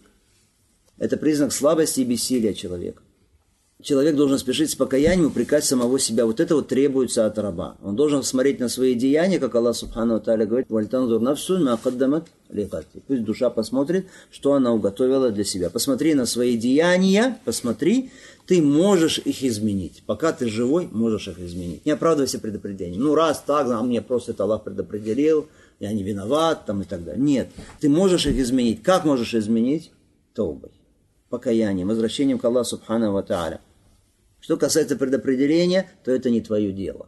Это признак слабости и бессилия человека. Человек должен спешить с покаянием, упрекать самого себя. Вот это вот требуется от раба. Он должен смотреть на свои деяния, как Аллах Субхану ва Тааля говорит, «Вальтанзур нафсу ма каддамат лигати». Пусть душа посмотрит, что она уготовила для себя. Посмотри на свои деяния, посмотри, ты можешь их изменить. Пока ты живой, можешь их изменить. Не оправдывайся предопределением. Ну, раз так, а мне просто это Аллах предопределил, я не виноват, там и так далее. Нет, ты можешь их изменить. Как можешь изменить? Таубой, покаянием, возвращением к Аллаху Субхану ва Тааля. Что касается предопределения, то это не твое дело.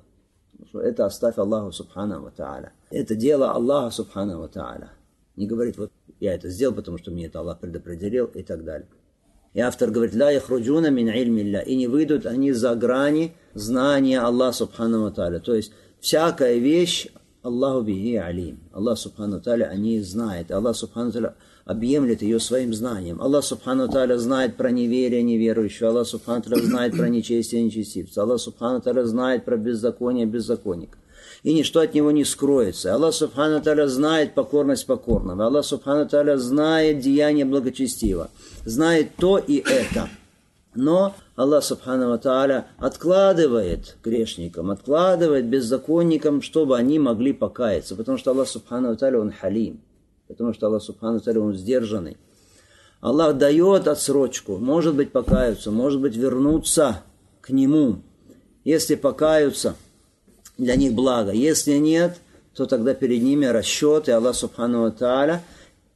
Это оставь Аллаху Субхану ва Тааля. Это дело Аллаха Субхану ва Тааля. Не говорит, вот я это сделал, потому что мне это Аллах предопределил и так далее. И автор говорит, «Ла яхруджуна мин ильмилля». И не выйдут они за грани знания Аллаха Субхану ва Тааля. То есть всякая вещь, Аллаху бихи алим. Аллах Субхану ва Тааля о ней знает. Аллах Субхану ва Тааля объемлет ее своим знанием. Аллах Субхану ва Тааля знает про неверие неверующего. Аллах Субхану ва Тааля знает про нечестие нечестивца. Аллах Субхану ва Тааля знает про беззаконие беззаконника. И ничто от него не скроется. Аллах Субхану ва Тааля знает покорность покорного. Аллах Субхану ва Тааля знает деяние благочестивого. Знает то и это. Но Аллах Субхану ва Тааля откладывает грешникам, откладывает беззаконникам, чтобы они могли покаяться. Потому что Аллах Субхану ва Тааля, Он халим. Потому что Аллах Субхану ва Тааля, Он сдержанный. Аллах дает отсрочку. Может быть, покаются, может быть, вернуться к Нему. Если покаются, для них благо. Если нет, то тогда перед ними расчет, и Аллах Субхану ва Тааля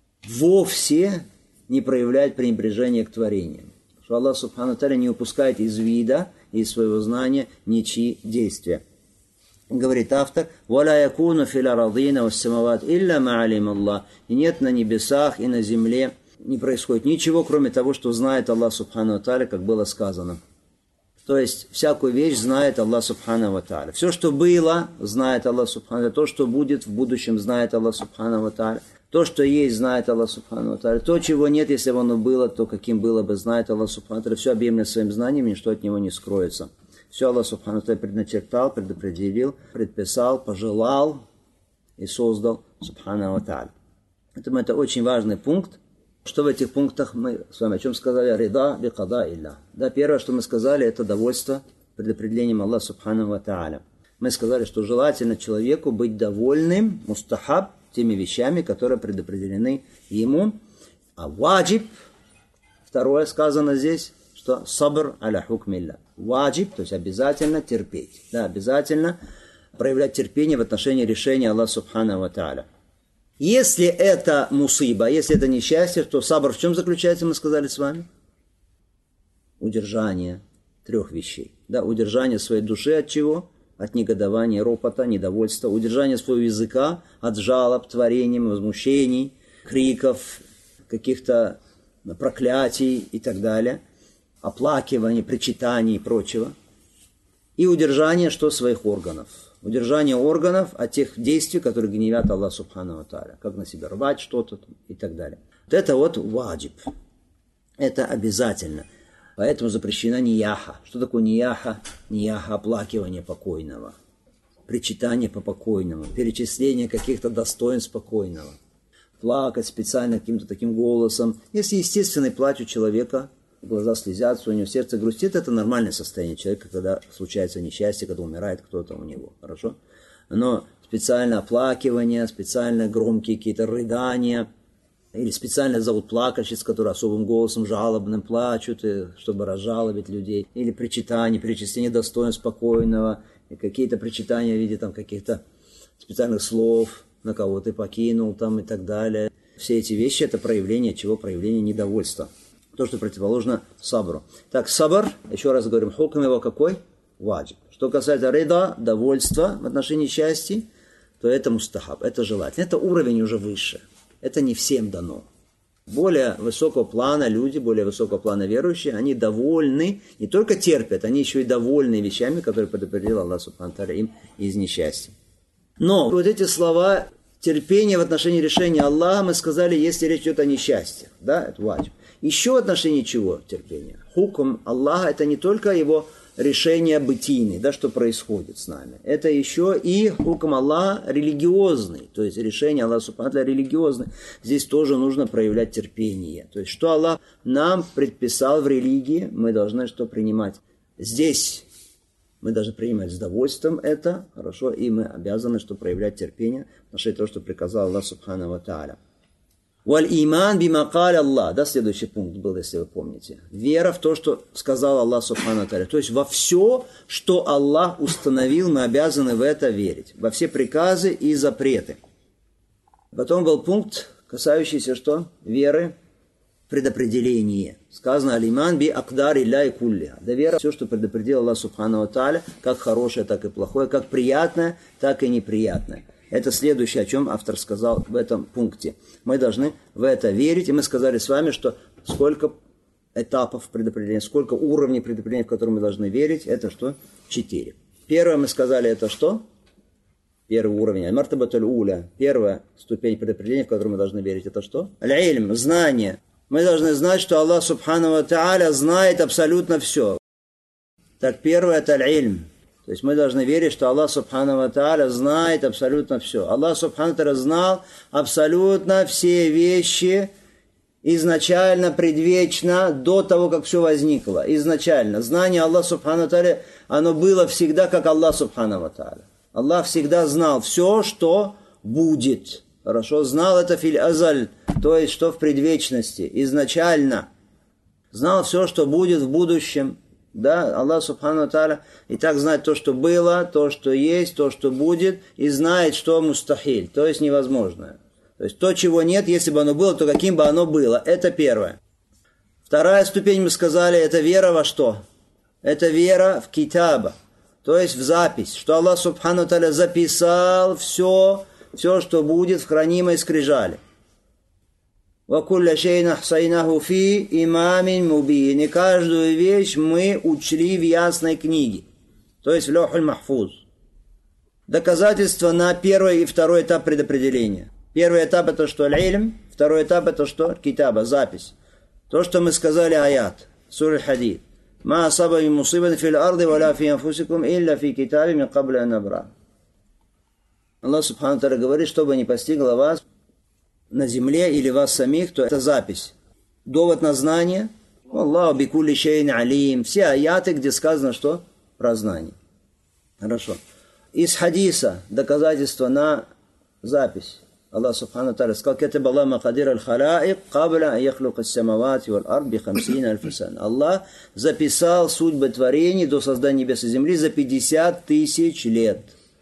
вовсе не проявляет пренебрежение к творениям. Что Аллах Субхану ва Тааля не упускает из вида, из своего знания ничьи действия. Говорит автор, «Валя якуну фил арадина вассамават илля ма'алим Аллах». И нет на небесах и на земле, не происходит ничего, кроме того, что знает Аллах Субхану ва Тааля, как было сказано. То есть, всякую вещь знает Аллах Субхану ва Тааля. Все, что было, знает Аллах Субхану ва Тааля. То, что будет в будущем, знает Аллах Субхану ва Тааля. То, что есть, знает Аллах Субхану ва Тааля. То, чего нет, если бы оно было, то каким было бы, знает Аллах Субхану ва Тааля. Все объемлено своим знанием, ничто от него не скроется. Все Аллах Субхану ва Тааля предначертал, предопределил, предписал, пожелал и создал Субхану ва Тааля. Поэтому это очень важный пункт. Что в этих пунктах мы с вами о чем сказали? Рида би када илля. Да, первое, что мы сказали, это довольство предопределением Аллаха Субхану ва Тааля. Мы сказали, что желательно человеку быть довольным, мустахаб, теми вещами, которые предопределены ему. А ваджиб, второе сказано здесь, что сабр аля хукмилля. Ваджиб, то есть обязательно терпеть. Да, обязательно проявлять терпение в отношении решения Аллаха Субхану ва Тааля. Если это мусиба, если это несчастье, то сабр в чем заключается, мы сказали с вами? Удержание трех вещей. Да, удержание своей души от чего? От негодования, ропота, недовольства. Удержание своего языка от жалоб, творений, возмущений, криков, каких-то проклятий и так далее. Оплакиваний, причитаний и прочего. И удержание что? Своих органов. Удержание органов от тех действий, которые гневят Аллах Субхану ва Тааля. Как на себя рвать что-то и так далее. Вот это вот ваджиб. Это обязательно. Поэтому запрещена нияха. Что такое нияха? Нияха – оплакивание покойного. Причитание по покойному. Перечисление каких-то достоинств покойного. Плакать специально каким-то таким голосом. Если естественный плач у человека, глаза слезятся, у него сердце грустит, это нормальное состояние человека, когда случается несчастье, когда умирает кто-то у него. Хорошо? Но специальное оплакивание, специально громкие какие-то рыдания, Или специально зовут плакальщиц, которые особым голосом жалобным плачут, чтобы разжалобить людей. Или причитание, перечисление достоинств спокойного, и какие-то причитания в виде там, каких-то специальных слов, на кого ты покинул там, и так далее. Все эти вещи – это проявление чего? Проявление недовольства. То, что противоположно сабру. Так, сабр, еще раз говорим, хукм его какой? Ваджиб. Что касается рида, довольства в отношении счастья, то это мустахаб, это желательно. Это уровень уже выше. Это не всем дано. Более высокого плана люди, более высокого плана верующие, они довольны, не только терпят, они еще и довольны вещами, которые предопределил Аллах Субхану ва Тааля им из несчастья. Но вот эти слова терпения в отношении решения Аллаха, мы сказали, если речь идет о несчастьях. Да, это ваджиб. Еще в отношении чего терпения? Хукм Аллаха – это не только его решение бытийное, да, что происходит с нами. Это еще и хукм Аллаха религиозный, то есть решение Аллаха Субхану ва Тааля религиозное. Здесь тоже нужно проявлять терпение. То есть, что Аллах нам предписал в религии, мы должны что принимать. Здесь мы должны принимать с удовольствием это, хорошо, и мы обязаны что проявлять терпение, потому что это то, что приказал Аллах Субхану ва Тааля. Валь иман бима каля Аллах. Да, следующий пункт был, если вы помните. Вера в то, что сказал Аллах Субхану ва Тааля. То есть во все, что Аллах установил, мы обязаны в это верить. Во все приказы и запреты. Потом был пункт, касающийся что? Веры, предопределение. Сказано алиман би акдар илля куллиха. Да вера все, что предопределил Аллах Субхану ва Тааля, как хорошее, так и плохое, как приятное, так и неприятное. Это следующее, о чем автор сказал в этом пункте. Мы должны в это верить. И мы сказали с вами, что сколько этапов предопределения, сколько уровней предопределения, в которые мы должны верить, это что? Четыре. Первое мы сказали, это что? Первый уровень. Аль-мартабатуль уля. Первая ступень предопределения, в которую мы должны верить, это что? Аль-ильм. Знание. Мы должны знать, что Аллах Субхану ва Тааля знает абсолютно все. Так, первое это аль-ильм. То есть мы должны верить, что Аллах Субхану ва Тааля знает абсолютно все. Аллах Субхану ва Тааля знал абсолютно все вещи изначально, предвечно, до того, как все возникло. Изначально. Знание Аллаха Субхану ва Тааля, оно было всегда, как Аллах Субхану ва Тааля. Аллах всегда знал все, что будет. Хорошо? Знал это филь азаль, то есть, что в предвечности, изначально. Знал все, что будет в будущем. Да, Аллах Субхану ва Тааля и так знает то, что было, то, что есть, то, что будет, и знает, что мустахиль, то есть невозможное. То есть то, чего нет, если бы оно было, то каким бы оно было. Это первое. Вторая ступень, мы сказали, это вера во что? Это вера в китаба, то есть в запись, что Аллах Субхану ва Тааля записал все, все, что будет в хранимой скрижали. وَكُلَّ شَيْءٍ أَحْصَيْنَاهُ فِي إِمَامٍ مُبِينٍ. И каждую вещь мы учли в ясной книге, то есть в лохуль махфуз. Доказательство на первый и второй этап предопределения. Первый этап это что? Аль-ильм. Второй этап это что? Китаба, запись. То, что мы сказали аят. Сура Аль-Хадид. «Ма асаба мин мусибатин фил арди ва ла фи анфусикум илля фи китаби мин кабли ан набра». Аллах Субхану ва Тааля говорит, чтобы не постигло вас на земле или вас самих, то это запись. Довод на знание. Аллаху бикулли шейн алим. Все аяты, где сказано, что про знание. Хорошо. Из хадиса доказательство на запись. Аллах Субхану ва Тааля сказал: «Катаба Аллаху макадир аль-халаик кабля ан яхлука ас-самавати валь ард би хамсина альфа сана». Аллах записал судьбы творений до создания небес и земли за пятьдесят тысяч лет.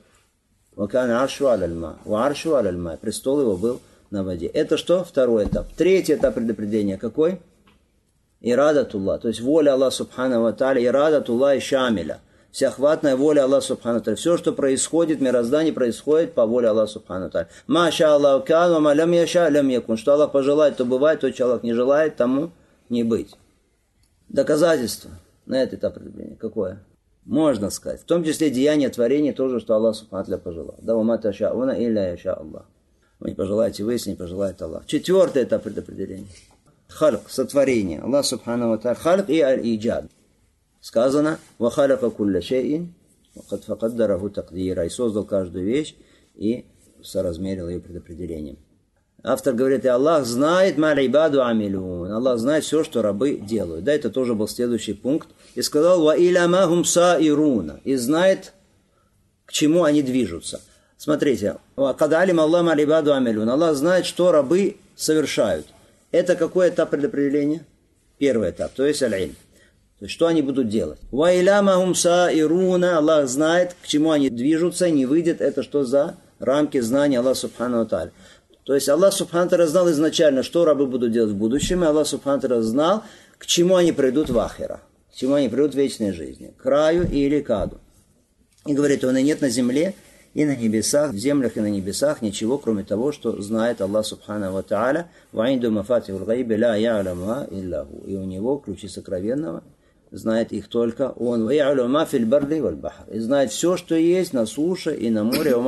«Вакан аршу аль-ма». Ва аршу аль-ма. Престол его был на воде. Это что? Второй этап. Третий этап предопределения какой? Ирадатуллах. То есть воля Аллаха Субхану ва Тааля. Ирадатуллах и шамиля. Всеохватная воля Аллаха Субхану ва Тааля. Все, что происходит в мироздании, происходит по воле Аллаха Субхану ва Тааля. Маша Аллаху кан, ва ма лям яша, лям якун. Что Аллах пожелает, то бывает, то, что Аллах не желает, тому не быть. Доказательство на этот этап предопределения какое? Можно сказать. В том числе деяние творения тоже, что Аллах Субхану ва Тааля пожелал. Да, ва ма ташауна илля яша Аллах. Вы не пожелаете вы, если не пожелает Аллах. Четвертый этап предопределения. Хальк, сотворение. Аллах Субхану ва Тааля. Хальк и аль-иджад. Сказано: «Ва халяка кулля шейин, ва кад факаддараху такдира». И создал каждую вещь и соразмерил ее предопределением. Автор говорит: и Аллах знает ма ибаду амилун. Аллах знает все, что рабы делают. Да, это тоже был следующий пункт. И сказал: «Ва иляма хум саируна». И знает, к чему они движутся. Смотрите, Аллах знает, что рабы совершают. Это какой этап предопределения? Первый этап, то есть аль-илм. То есть, что они будут делать? «Ваилямахум саируна», Аллах знает, к чему они движутся, не выйдет. Это что за рамки знания Аллаха Субхану ва Тааля. То есть, Аллах Субхану ва Тааля знал изначально, что рабы будут делать в будущем, и Аллах Субхану ва Тааля знал, к чему они придут в ахира, к чему они придут в вечной жизни, к раю или к аду. И говорит, он и нет на земле, и на небесах, в землях и на небесах ничего, кроме того, что знает Аллах Субхану ва Тааля. «Ваинду мафатихул гайби ла я'ламуха илля ху». И у него ключи сокровенного, знает их только он. И знает все, что есть на суше и на море. И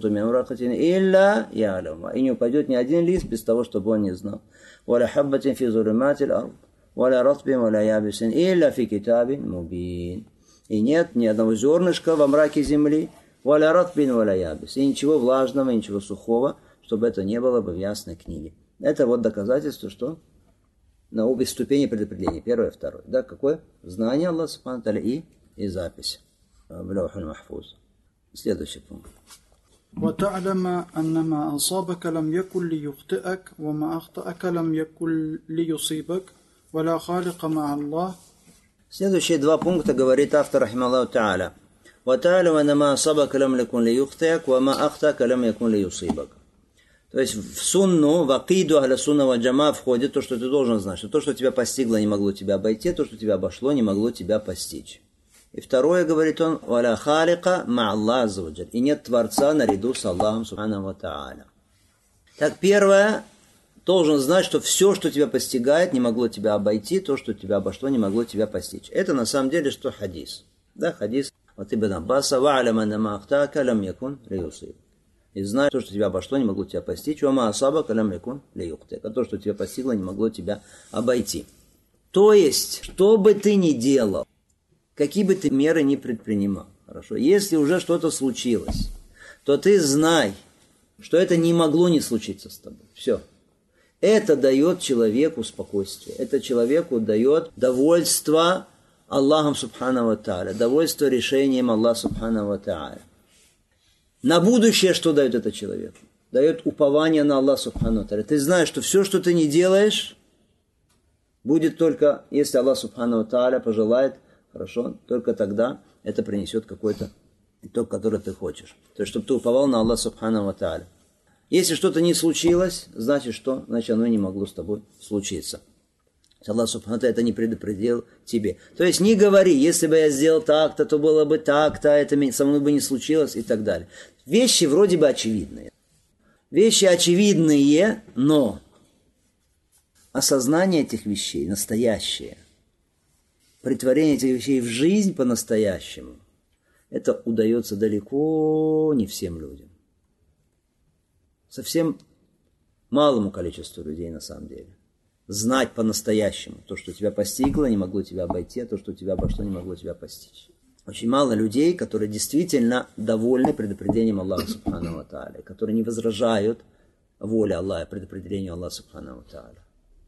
не упадет ни один лист без того, чтобы он не знал. И нет ни одного зернышка во мраке земли. И ничего влажного, ничего сухого, чтобы это не было бы в ясной книге. Это вот доказательство, что на обе ступени предопределения. Первое и второе. Да, какое? Знание Аллаха Субхану ва Тааля и, и запись в Лаухуль Махфуз. Следующий пункт. وَتَعْلَمَ أَنَّ مَا أَصَابَكَ لَمْ يَكُنْ لِيُخْطِئَكَ وَمَا أَخْطَأَكَ لَمْ يَكُنْ لِيُصِيبَكَ وَلَا خَالِقَ مَعَ اللَّهِ. Следующие два пункта говорит автор рахималлаху та'аля. وَتَعْلَمَ أَنَّ مَا أَصَابَكَ لَمْ يَكُنْ لِيُخْطِئَكَ وَمَا أَخْطَأَكَ لَمْ يَكُنْ لِيُصِيبَكَ. То есть в сунну, в акиду ахля сунна ва джама входит то, что ты должен знать, что то, что тебя постигло, не могло тебя обойти, то, что тебя обошло, не могло тебя постичь. И второе, говорит он, «Валя халика ма Аллах азза ва джаль». И нет Творца наряду с Аллахом Субхану ва Тааля. Так, первое, должен знать, что все, что тебя постигает, не могло тебя обойти, то, что тебя обошло, не могло тебя постичь. Это на самом деле что хадис. Да, хадис от Ибн Аббаса, «Ва'алям анна ма ахтаака лам якун лиюсиб». И знай, то, что тебя обошло, не могло тебя постичь. «Вама асабака лам якун лиюхтик». А то, что тебя постигло, не могло тебя обойти. То есть, что бы ты ни делал, какие бы ты меры ни предпринимал, хорошо, если уже что-то случилось, то ты знай, что это не могло не случиться с тобой. Все. Это дает человеку спокойствие. Это человеку дает довольство Аллахом Субхану ва Тааля, довольство решением Аллаха Субхану ва Тааля. На будущее что дает это человеку? Дает упование на Аллаха Субхану ва Тааля. Ты знаешь, что все, что ты не делаешь, будет только, если Аллах Субхану ва Тааля пожелает, хорошо, только тогда это принесет какой-то итог, который ты хочешь. То есть, чтобы ты уповал на Аллаха Субхану ва Тааля. Если что-то не случилось, значит что? Значит, оно не могло с тобой случиться. Аллах Субхану ва Тааля это не предопределил тебе. То есть, не говори, если бы я сделал так-то, то было бы так-то, это со мной бы не случилось и так далее. Вещи вроде бы очевидные. Вещи очевидные, но осознание этих вещей, настоящее, претворение этих вещей в жизнь по-настоящему, это удается далеко не всем людям. Совсем малому количеству людей на самом деле. Знать по-настоящему. То, что тебя постигло, не могло тебя обойти, а то, что тебя обошло, не могло тебя постичь. Очень мало людей, которые действительно довольны предопределением Аллаха Субхану ва Тааля, которые не возражают воле Аллаха, предопределению Аллаха Субхану ва Тааля.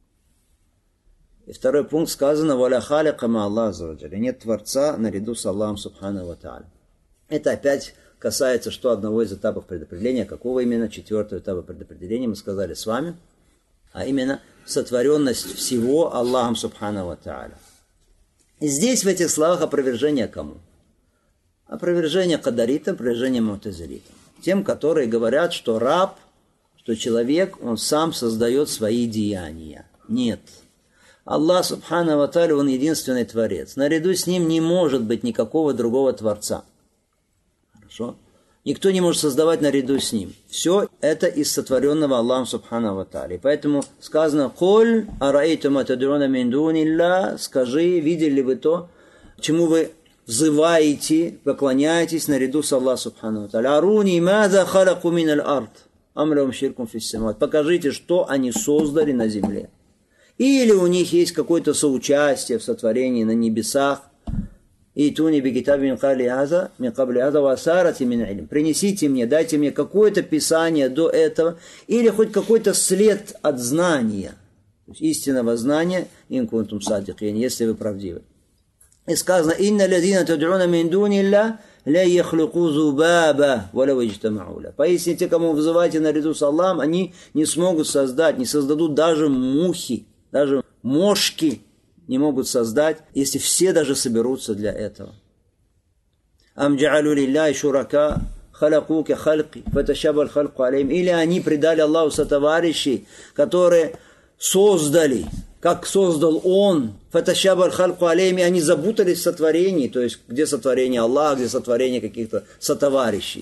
И второй пункт сказано: «Валя халика ма Аллах азза ва джаль». Нет Творца наряду с Аллахом Субхану ва Тааля. Это опять касается что одного из этапов предопределения. Какого именно? Четвертого этапа предопределения мы сказали с вами. А именно сотворенность всего Аллахом Субхану ва Тааля. И здесь в этих словах опровержение кому? Опровержение кадаритам, опровержение му'тазилитам. Тем, которые говорят, что раб, что человек, он сам создает свои деяния. Нет. Аллах Субхану ва Тааля, он единственный Творец. Наряду с ним не может быть никакого другого Творца. Хорошо? Никто не может создавать наряду с ним. Все это из сотворенного Аллахом Субхану ва Тааля. И поэтому сказано: «Куль араитум атадруна мин дунилля». Скажи, видели ли вы то, чему вы взываете, поклоняетесь наряду с Аллахом Субхану ва Тааля. «Аруни маза халаку мин аль-ард, ам лахум ширкун фис самават». Покажите, что они создали на земле. Или у них есть какое-то соучастие в сотворении на небесах. «Итуни бикитаби мин кабли аза, мин кабли аза ва асарати мин илм». Принесите мне, дайте мне какое-то писание до этого, или хоть какой-то след от знания, то есть истинного знания, ин кунтум садикин, если вы правдивы. И сказано: «Инна ладина тад'уна мин дунилля ля яхлюку зубаба валя иджтамауля. Поистине те, кому вызываете наряду с Аллахом, они не смогут создать, не создадут даже мухи, даже мошки не могут создать, если все даже соберутся для этого. Ам джа'алу лилляхи шурака халаку ка халки фаташабаль халку алейхим. Или они предали Аллаху сотоварищей, которые создали, как создал Он, фаташабаль халку алейхим, и они запутались в сотворении, то есть где сотворение Аллаха, где сотворение каких-то сотоварищей.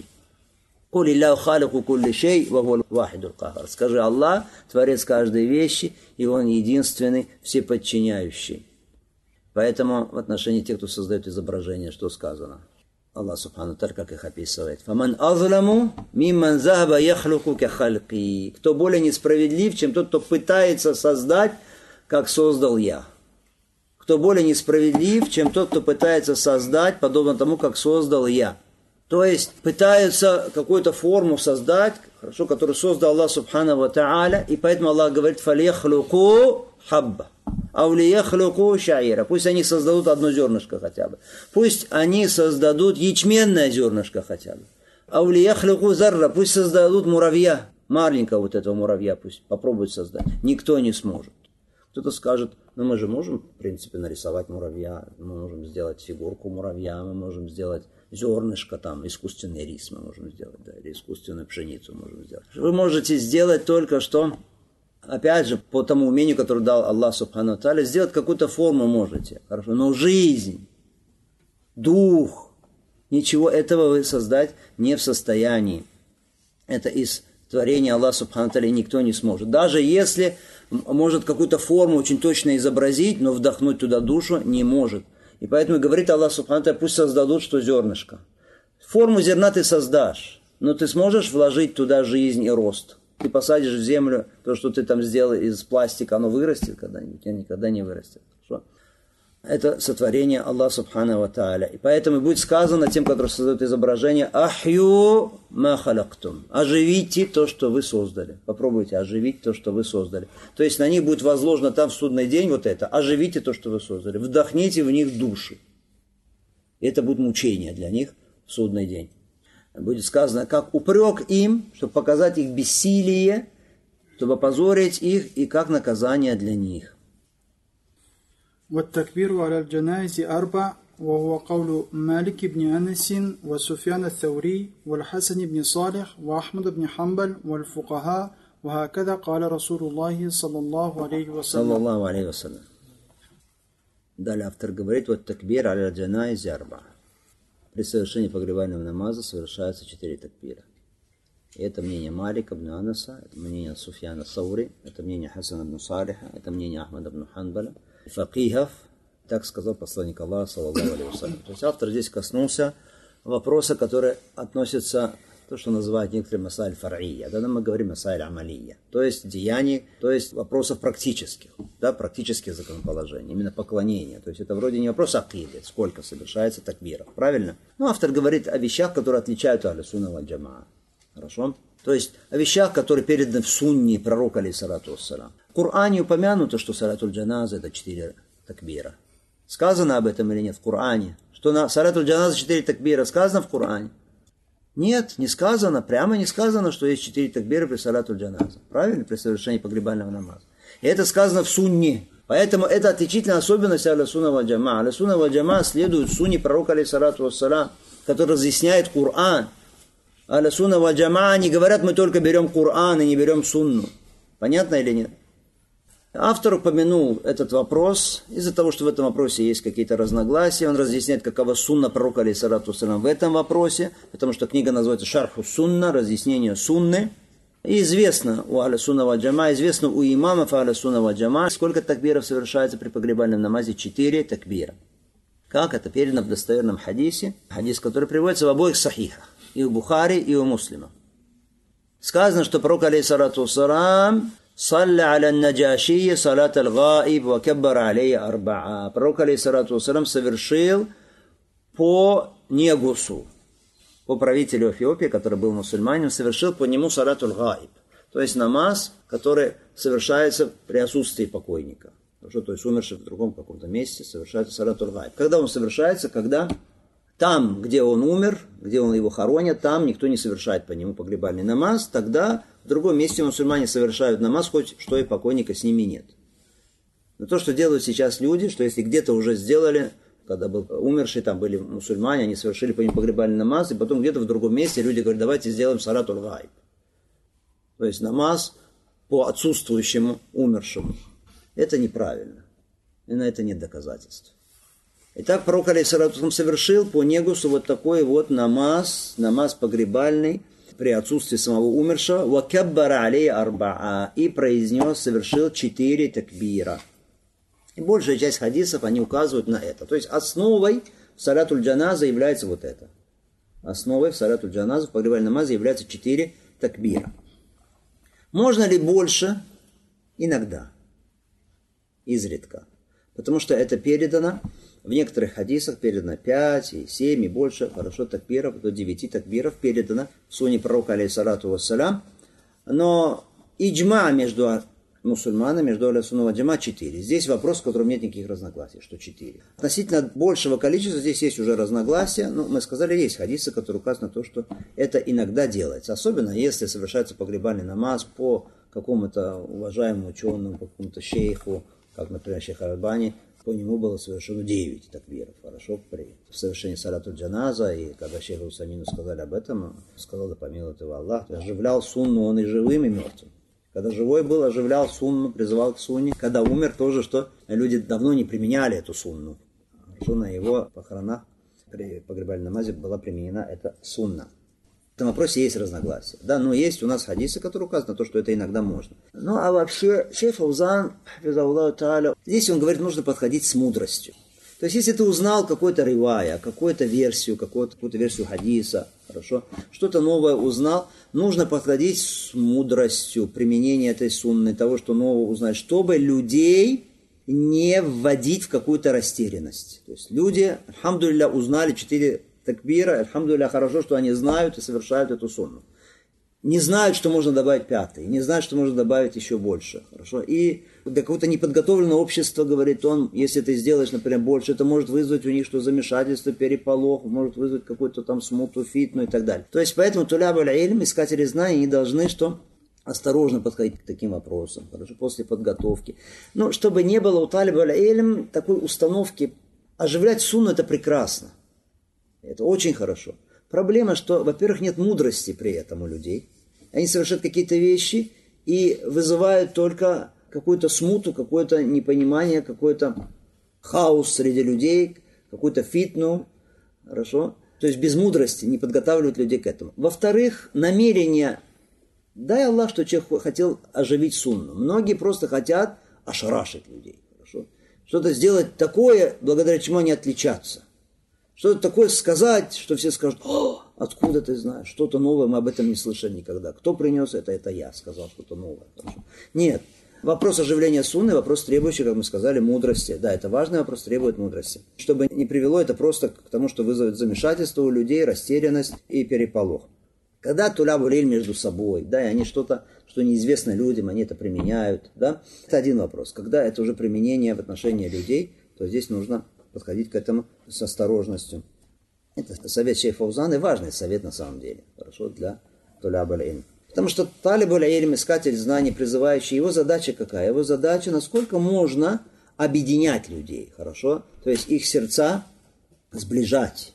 Скажи, Аллах, творец каждой вещи, и Он единственный, всеподчиняющий. Поэтому в отношении тех, кто создает изображение, что сказано? Аллах Субхану Тааля как их описывает. «Фаман азламу мимман захаба яхлуку ка халки». Кто более несправедлив, чем тот, кто пытается создать, как создал я. Кто более несправедлив, чем тот, кто пытается создать, подобно тому, как создал я. То есть пытаются какую-то форму создать, хорошо, которую создал Аллах Субхану ва Тааля, и поэтому Аллах говорит «фалияхлуку хабба». Аулияхлюку шаира. Пусть они создадут одно зернышко хотя бы. Пусть они создадут ячменное зернышко хотя бы. Аулияхлюку зарра. Пусть создадут муравья. Маленького вот этого муравья пусть попробуют создать. Никто не сможет. Кто-то скажет, ну мы же можем, в принципе, нарисовать муравья. Мы можем сделать фигурку муравья. Мы можем сделать зернышко, там, искусственный рис мы можем сделать. Да, или искусственную пшеницу можем сделать. Вы можете сделать только что... Опять же, по тому умению, которое дал Аллах Субхану Тааля, сделать какую-то форму можете. Хорошо. Но жизнь, дух, ничего этого вы создать не в состоянии. Это из творения Аллаха Субхану Тааля никто не сможет. Даже если может какую-то форму очень точно изобразить, но вдохнуть туда душу не может. И поэтому говорит Аллах Субхану Тааля, пусть создадут что зернышко. Форму зерна ты создашь, но ты сможешь вложить туда жизнь и рост. Ты посадишь в землю, то, что ты там сделал из пластика, оно вырастет когда-нибудь, а никогда не вырастет. Хорошо? Это сотворение Аллаха Субхану ва Тааля. И поэтому будет сказано тем, которые создают изображение, «Ахью ма халактум». Оживите то, что вы создали. Попробуйте оживить то, что вы создали. То есть на них будет возложено там в судный день вот это. Оживите то, что вы создали. Вдохните в них души. И это будет мучение для них в судный день. Будет сказано, как упрек им, чтобы показать их бессилие, чтобы опозорить их, и как наказание для них. والتكبير على الجنائز أربع وهو قول مالك بن أنس وسفيان الثوري والحسن بن صالح وأحمد بن حنبل والفقهاء وهكذا قال رسول الله صلى الله عليه وسلم. صلى الله عليه وسلم. Далее автор говорит, вот такбир аля джанайзи арба. При совершении погребального намаза совершаются четыре такбира. И это мнение Малика ибн Анаса, это мнение Суфьяна Саури, это мнение Хасана ибн Салиха, это мнение Ахмада ибн Ханбаля, факихов, так сказал посланник Аллаха, саллаллаху алейхи вассалям. То есть автор здесь коснулся вопроса, который относится к то, что называют некоторые масайль фар'ия. Тогда мы говорим масайль амалия. То есть деяний, то есть вопросов практических, да, практических законоположений, именно поклонения. То есть это вроде не вопрос акиды, сколько совершается такбиров, правильно? Но автор говорит о вещах, которые отличают ахлю сунна валь джамаа. Хорошо? То есть о вещах, которые переданы в сунне пророка, алейхиссалату вассалям. В Коране упомянуто, что салатуль джаназа это четыре такбира. Сказано об этом или нет в Коране? Что на салатуль джаназа четыре такбира сказано в Коране? Нет, не сказано, прямо не сказано, что есть четыре такбира при салатуль джаназа. Правильно? При совершении погребального намаза. И это сказано в сунне. Поэтому это отличительная особенность ахлю сунна валь джамаа. Ахлю сунна валь джамаа следует сунне пророка, алейхиссалату вассалям, который разъясняет Коран. Ахлю сунна валь джамаа не говорят, мы только берем Коран и не берем сунну. Понятно или нет? Автор упомянул этот вопрос из-за того, что в этом вопросе есть какие-то разногласия. Он разъясняет, какова сунна пророка, алейхиссалату вассалям, в этом вопросе, потому что книга называется «Шарху сунна», разъяснение сунны. И известно у ахлю сунна валь джамаа, известно у имамов ахлю сунна валь джамаа, сколько такбиров совершается при погребальном намазе? Четыре такбира. Как это передано в достоверном хадисе, хадис, который приводится в обоих сахихах, и у Бухари, и у Муслима. Сказано, что пророк, алейхиссалату вассалям, салля аля наджаши салат аль-гаиб ва каббар алейя арбаа. Пророк, алейхиссалату вассалям, совершил по Негусу, по правителю Эфиопии, который был мусульманином, совершил по нему салат аль-гаиб. То есть намаз, который совершается при отсутствии покойника. Хорошо, то есть умерший в другом каком-то месте, совершается салат аль-гаиб. Когда он совершается? Когда там, где он умер, где он его хоронят, там никто не совершает по нему погребальный намаз, тогда в другом месте мусульмане совершают намаз, хоть что и покойника с ними нет. Но то, что делают сейчас люди, что если где-то уже сделали, когда был умерший, там были мусульмане, они совершили по нему погребальный намаз, и потом где-то в другом месте люди говорят, давайте сделаем салатуль гайб. То есть намаз по отсутствующему умершему. Это неправильно. И на это нет доказательств. Итак, пророк алейхиссалату совершил по негусу вот такой вот намаз, намаз погребальный при отсутствии самого умершего, вакаббара алей арбаа, и произнес, совершил четыре такбира. И большая часть хадисов, они указывают на это. То есть основой в салатуль джаназа является вот это. Основой в салатуль джаназа, в погребальном намазе является четыре такбира. Можно ли больше? Иногда. Изредка. Потому что это передано, в некоторых хадисах передано пять, и семь, и больше, хорошо, такбиров, до девяти такбиров передано в суне пророка, алейхиссалату вассалям. Но иджма между мусульманами, между ахлю сунна валь джамаа четыре. Здесь вопрос, в котором нет никаких разногласий, что четыре. Относительно большего количества здесь есть уже разногласия, но мы сказали, есть хадисы, которые указаны на то, что это иногда делается. Особенно, если совершается погребальный намаз по какому-то уважаемому ученому, по какому-то шейху, как, например, шейх Аль-Альбани, по нему было совершено девять такбиров, хорошо, при совершении салатуль джаназа, и когда шейху Усамину сказали об этом, он сказал, да помилует его Аллах, оживлял сунну, он и живым, и мертвым. Когда живой был, оживлял сунну, призывал к сунне. Когда умер, тоже, что люди давно не применяли эту сунну. Хорошо, на его похоронах при погребальном намазе была применена эта сунна. В этом вопросе есть разногласия. Да, но есть у нас хадисы, которые указаны на то, что это иногда можно. Ну, а вообще, шейх Фаузан, здесь он говорит, нужно подходить с мудростью. То есть, если ты узнал какой-то ривая, какую-то версию, какую-то, какую-то версию хадиса, хорошо, что-то новое узнал, нужно подходить с мудростью применения этой сунны, того, что нового узнать, чтобы людей не вводить в какую-то растерянность. То есть, люди, альхамдулилля, узнали четыре такбира, альхамдулилля, хорошо, что они знают и совершают эту сунну. Не знают, что можно добавить пятый, не знают, что можно добавить еще больше, хорошо. И для какого-то неподготовленного общества, говорит он, если ты сделаешь, например, больше, это может вызвать у них что замешательство, переполох, может вызвать какую-то там смуту, фитну и так далее. То есть, поэтому туляб аль-илм, искатели знаний, не должны что? Осторожно подходить к таким вопросам, хорошо, после подготовки. Но чтобы не было у талиб аль-илм такой установки, оживлять сунну это прекрасно. Это очень хорошо. Проблема, что, во-первых, нет мудрости при этом у людей. Они совершают какие-то вещи и вызывают только какую-то смуту, какое-то непонимание, какой-то хаос среди людей, какую-то фитну. Хорошо? То есть без мудрости не подготавливают людей к этому. Во-вторых, намерение, дай Аллах, что человек хотел оживить сунну. Многие просто хотят ошарашить людей. Хорошо? Что-то сделать такое, благодаря чему они отличатся. Что-то такое сказать, что все скажут, о, откуда ты знаешь, что-то новое, мы об этом не слышали никогда. Кто принес это? Это я сказал, что-то новое. Хорошо. Нет. Вопрос оживления сунны, вопрос требующий, как мы сказали, мудрости. Да, это важный вопрос, требует мудрости. Чтобы не привело это просто к тому, что вызовет замешательство у людей, растерянность и переполох. Когда туляб аль-илм между собой, да, и они что-то, что неизвестно людям, они это применяют, да, это один вопрос. Когда это уже применение в отношении людей, то здесь нужно подходить к этому с осторожностью. Это совет шейха Фаузана, и важный совет на самом деле. Хорошо, для туляб аль-илм. Потому что талиб аль-илм, искатель знаний, призывающий, его задача какая? Его задача, насколько можно объединять людей. Хорошо? То есть их сердца сближать.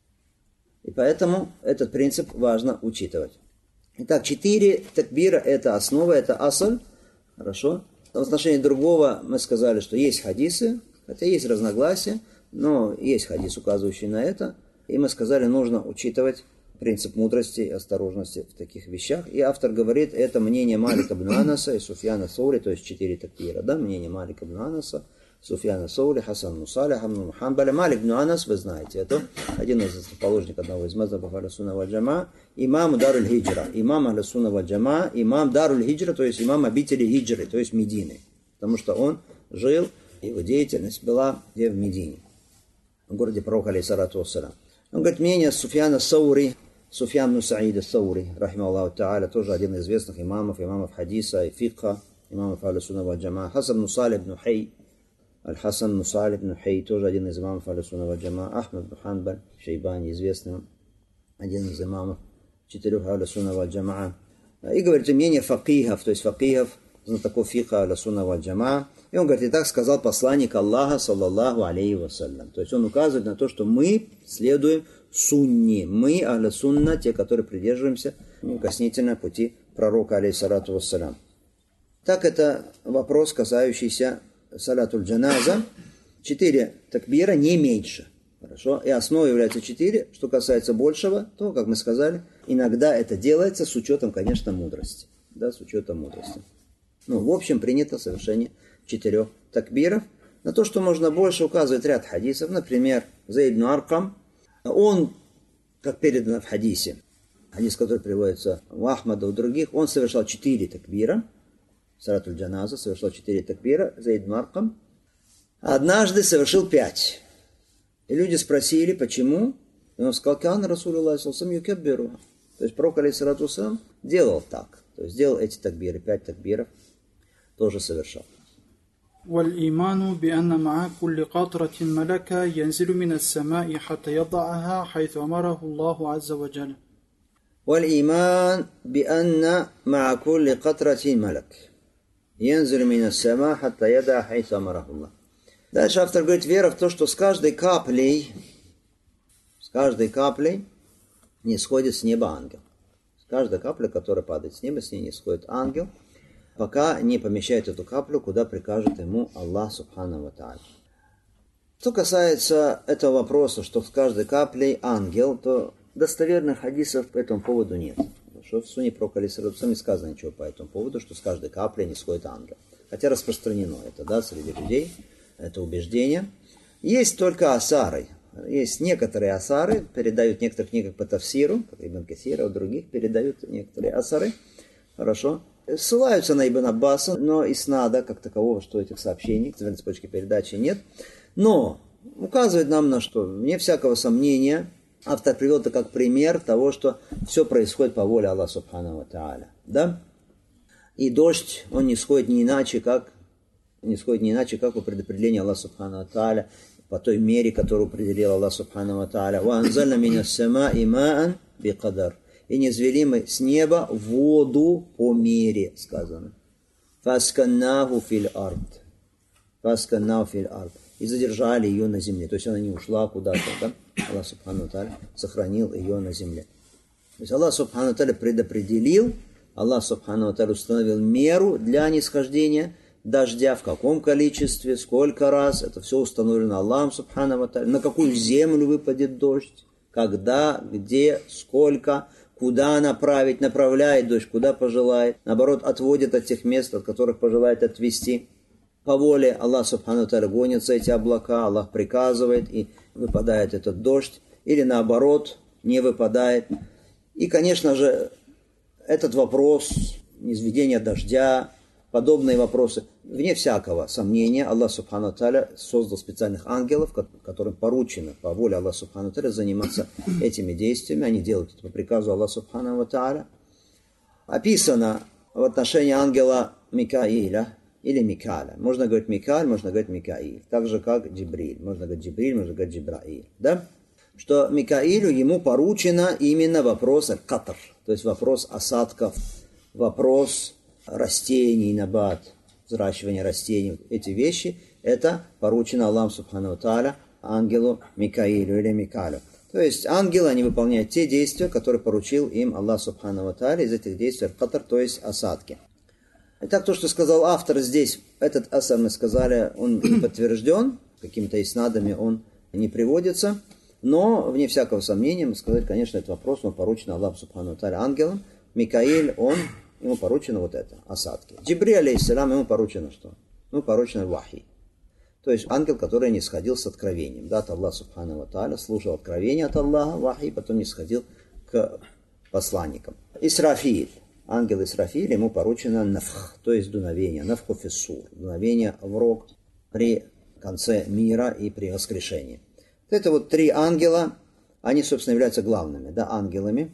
И поэтому этот принцип важно учитывать. Итак, четыре такбира – это основа, это асаль. Хорошо? В отношении другого мы сказали, что есть хадисы, хотя есть разногласия, но есть хадис, указывающий на это. И мы сказали, нужно учитывать принцип мудрости и осторожности в таких вещах. И автор говорит, это мнение Малика ибн Анаса и Суфьяна Саури, то есть четыре такбира, да, мнение Малика ибн Анаса, Суфьяна Саури, Хасан ибн Салих, Амну Мухамбаля. Малик ибн Анас, вы знаете, это один из основоположников одного из мазхабов ахлю сунна валь джамаа, имам Даруль Хиджра, имам ахлю сунна валь джамаа, имам Даруль Хиджра, то есть имам обители Хиджры, то есть Медины. Потому что он жил, его деятельность была где в Медине, в городе пророка алейхиссалату вассалям. Он говорит, мнение Суфьяна Саури, Суфьян ибн Саида Саури, рахимахуллаху та'аля, тоже один из известных имамов, имамов хадиса и фикха, имамов ахлю сунна валь джамаа, Хасан ибн Салих ибн Хей, Аль-Хасан Мусаль ибн Хей, тоже один из имамов Ахлю-Сунна валь Джамаа, Ахмад ибн Ханбаль, Шейбани, известный, один из имамов четырех Ахлю-Сунна валь Джамаа. И говорит, мнение факихов, то есть факихов, знатоков фиха Ахлю-Сунна валь Джамаа. И он говорит, и так сказал посланник Аллаха, саллаллаху алейхи вассалям. То есть он указывает на то, что мы следуем сунни. Мы, Ахлю-Сунна, те, которые придерживаемся неукоснительно пути пророка, алейхиссалату вассалям. Так это вопрос, касающийся салатуль джаназа. Четыре такбира, не меньше. Хорошо? И основой является четыре. Что касается большего, то, как мы сказали, иногда это делается с учетом, конечно, мудрости. Да, с учетом мудрости. Ну, в общем, принято совершение четырех такбиров. На то, что можно больше, указывает ряд хадисов. Например, Зейд ибн Аркам. Он, как передано в хадисе, хадис, который приводится у Ахмада, у других, он совершал четыре такбира. Салатуль джаназа совершал четыре такбира. Зейд ибн Аркам. Однажды совершил пять. И люди спросили, почему. И он сказал, кан Расулуллах саллаллаху алейхи ва саллям. То есть пророк, алейхиссалату ва саллям, делал так. То есть делал эти такбиры, пять такбиров, тоже совершал. والإيمان بأن مع كل قطرة ملكا ينزل من السماء حتى يضعها حيث أمره الله عز وجل. والإيمان بأن مع كل قطرة ملك ينزل من السماء حتى يضعها حيث أمره الله. Дальше автор говорит, вера в то, что с каждой каплей, с каждой каплей не сходит с неба ангел. С каждой каплей, которая падает с неба, с ней не сходит ангел, пока не помещает эту каплю, куда прикажет ему Аллах Субхану ва Тааля. Что касается этого вопроса, что с каждой каплей ангел, то достоверных хадисов по этому поводу нет. Что в Сунне пророка алейхиссалату не сказано ничего по этому поводу, что с каждой каплей не сходит ангел. Хотя распространено это, да, среди людей, это убеждение. Есть только асары. Есть некоторые асары, передают в некоторых книгах по тафсиру, как Ибн Касир, а у других передают некоторые асары. Хорошо. Ссылаются на Ибн Аббаса, но иснада, как такового, что этих сообщений, в цепочке передачи нет. Но указывает нам на что, вне всякого сомнения, автор привел это как пример того, что все происходит по воле Аллаха Субхану ва Тааля. Да? И дождь, он не сходит не иначе, как не сходит не иначе, как по предопределению Аллаха Субхану ва Тааля, по той мере, которую определил Аллах Субхану ва Тааля. «Ва анзальна минас самаи маан бикадар». И низвели мы с неба воду по мере, сказано. «Фасканнаху фил ард». «Фасканнаху фил ард». И задержали ее на земле. То есть она не ушла куда-то, да? Аллах Субхану ва Тааля сохранил ее на земле. То есть Аллах Субхану ва Тааля предопределил, Аллах Субхану ва Тааля установил меру для нисхождения дождя, в каком количестве, сколько раз, это все установлено Аллахом Субхану ва Тааля, на какую землю выпадет дождь, когда, где, сколько, куда направить, направляет дождь, куда пожелает, наоборот, отводит от тех мест, от которых пожелает отвести. По воле Аллаха Субхану ва Тааля гонятся эти облака, Аллах приказывает, и выпадает этот дождь, или наоборот, не выпадает. И, конечно же, этот вопрос низведения дождя, подобные вопросы, вне всякого сомнения, Аллах Субхану ва Тааля создал специальных ангелов, которым поручено по воле Аллаха Субхану ва Тааля заниматься этими действиями. Они делают это по приказу Аллаха Субхану ва Тааля. Описано в отношении ангела Микаиля или Микаля. Можно говорить Микаль, можно говорить Микаиль. Так же, как Джибриль. Можно говорить Джибриль, можно говорить Джибраиль. Да? Что Микаилю ему поручено именно вопрос аль-катр, то есть вопрос осадков, вопрос растений, набат, взращивание растений, эти вещи, это поручено Аллаху Субхану ва Тааля, ангелу Микаилю или Микалю. То есть ангелы, они выполняют те действия, которые поручил им Аллах Субхану ва Тааля, из этих действий аль-катр, то есть осадки. Итак, то, что сказал автор здесь, этот асар, мы сказали, он не подтвержден, какими-то иснадами он не приводится, но, вне всякого сомнения, мы сказали, конечно, этот вопрос, он поручен Аллаху Субхану ва Тааля ангелам. Микаиль, он ему поручено вот это, осадки. Джибри, алейхиссалям, ему поручено что? Ему поручено вахи. То есть ангел, который не сходил с откровением. Да, от Аллаха Субхану ва Тааля, слушал откровение от Аллаха, вахи, потом не сходил к посланникам. Исрафиль. Ангел Исрафиль, ему поручено нафх, то есть дуновение, нафху фиссур, дуновение в рог при конце мира и при воскрешении. Это вот три ангела, они, собственно, являются главными, да, ангелами.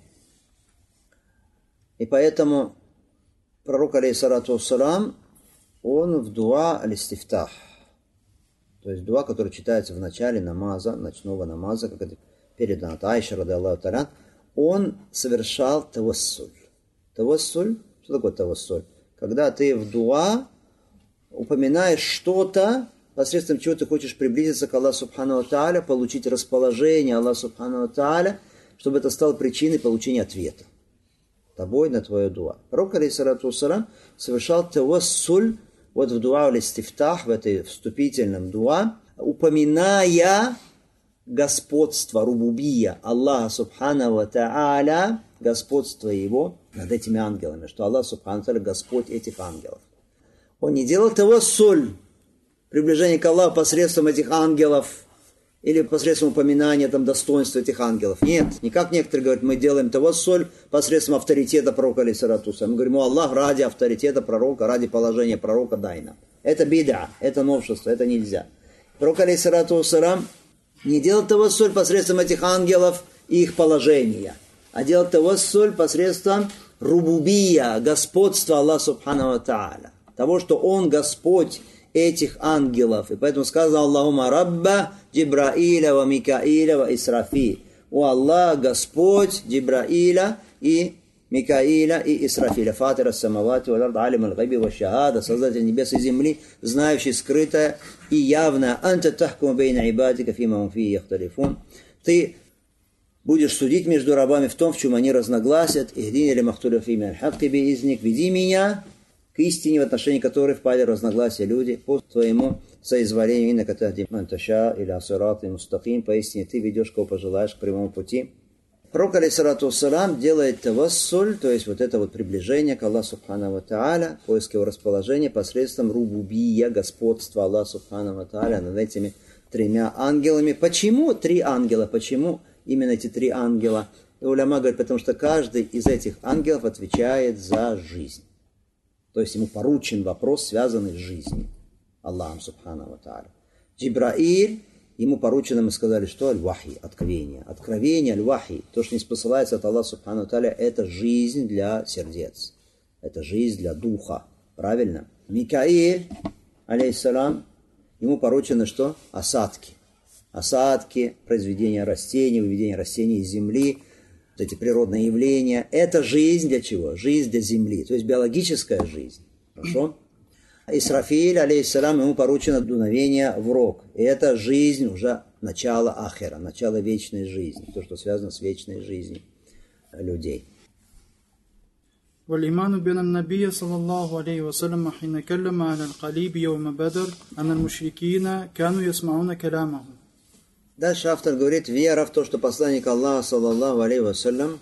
И поэтому пророк, алейхиссалату вассалам, он в дуа аль-истифтах, То есть дуа, который читается в начале намаза, ночного намаза, как это передано от Айши, ради Аллаху та'аля, он совершал тавассуль. Тавассуль, что такое тавассуль? Когда ты в дуа упоминаешь что-то, посредством чего ты хочешь приблизиться к Аллаху Субхану ва Тааля, получить расположение Аллаха Субхану ва Тааля, чтобы это стало причиной получения ответа тобой на твое дуа. Пророк, алейхиссалату вассалям, совершал тавассуль вот в дуа аль-истифтах, в этой вступительном дуа, упоминая господство, рубубия Аллаха Субхану ва Тааля, господство Его над этими ангелами, что Аллах Субхану ва Тааля Господь этих ангелов. Он не делал тавассуль, приближение к Аллаху посредством этих ангелов, или посредством упоминания там достоинства этих ангелов. Нет, не как некоторые говорят, мы делаем тавассуль посредством авторитета пророка, алейхиссалату вассалям. Мы говорим, о Аллах, ради авторитета пророка, ради положения пророка дай нам. Это бида, это новшество, это нельзя. Пророк, алейхиссалату вассалям, не делал тавассуль посредством этих ангелов и их положения, а делал тавассуль посредством рубубия, господства Аллаха Субхану ва Тааля. Того, что Он Господь этих ангелов. И поэтому сказано Аллахума Рабба Джибраиля ва Микаиля ва Исрафи. О Аллах, Господь Джибраиля и Микаиля и Исрафиля. Фатира самавати ва ард алим аль-гайби ва шахада. Создатель небес и земли, знающий скрытое и явное. Анта тахкуму бейна ибадика фима хум фии яхталифун. Ты будешь судить между рабами в том, в чем они разногласят. Ихдини ли махтуля фима аль-хакки би изник. Веди меня к истине, в отношении которой впали в разногласия люди, по твоему соизволению, и на катахди манташа или асурат и мустаким, поистине ты ведешь, кого пожелаешь, к прямому пути. Пророк, алейхиссалату вассалям, делает тавассуль, то есть вот это вот приближение к Аллаху Субхану ва Тааля, поиск его расположения посредством рубубия, господства Аллаха Субхану ва Тааля над этими тремя ангелами. Почему три ангела? Почему именно эти три ангела? И уляма говорит, потому что каждый из этих ангелов отвечает за жизнь. То есть ему поручен вопрос, связанный с жизнью Аллахом Субхану ва Тааля. Джибраиль, ему поручено, мы сказали, что аль-вахи, откровение. Откровение, аль-вахи, то, что не спосылается от Аллаха Субхану ва Тааля, это жизнь для сердец. Это жизнь для духа. Правильно? Микаиль, алейхиссалам, ему поручено что? Осадки. Осадки, произведение растений, выведение растений из земли, вот эти природные явления, это жизнь для чего? Жизнь для земли, то есть биологическая жизнь. Хорошо? Исрафиль, алейхиссалам, ему поручено дуновение в рог. И это жизнь уже начало ахира, начало вечной жизни, то, что связано с вечной жизнью людей. والإيمان بأن النبي صلى الله عليه وسلم حين كلم على القليب يوم بدر أن المشركين كانوا يسمعون كلامه. Дальше автор говорит, вера в то, что посланник Аллаха, саллаллаху алейхи вассалям,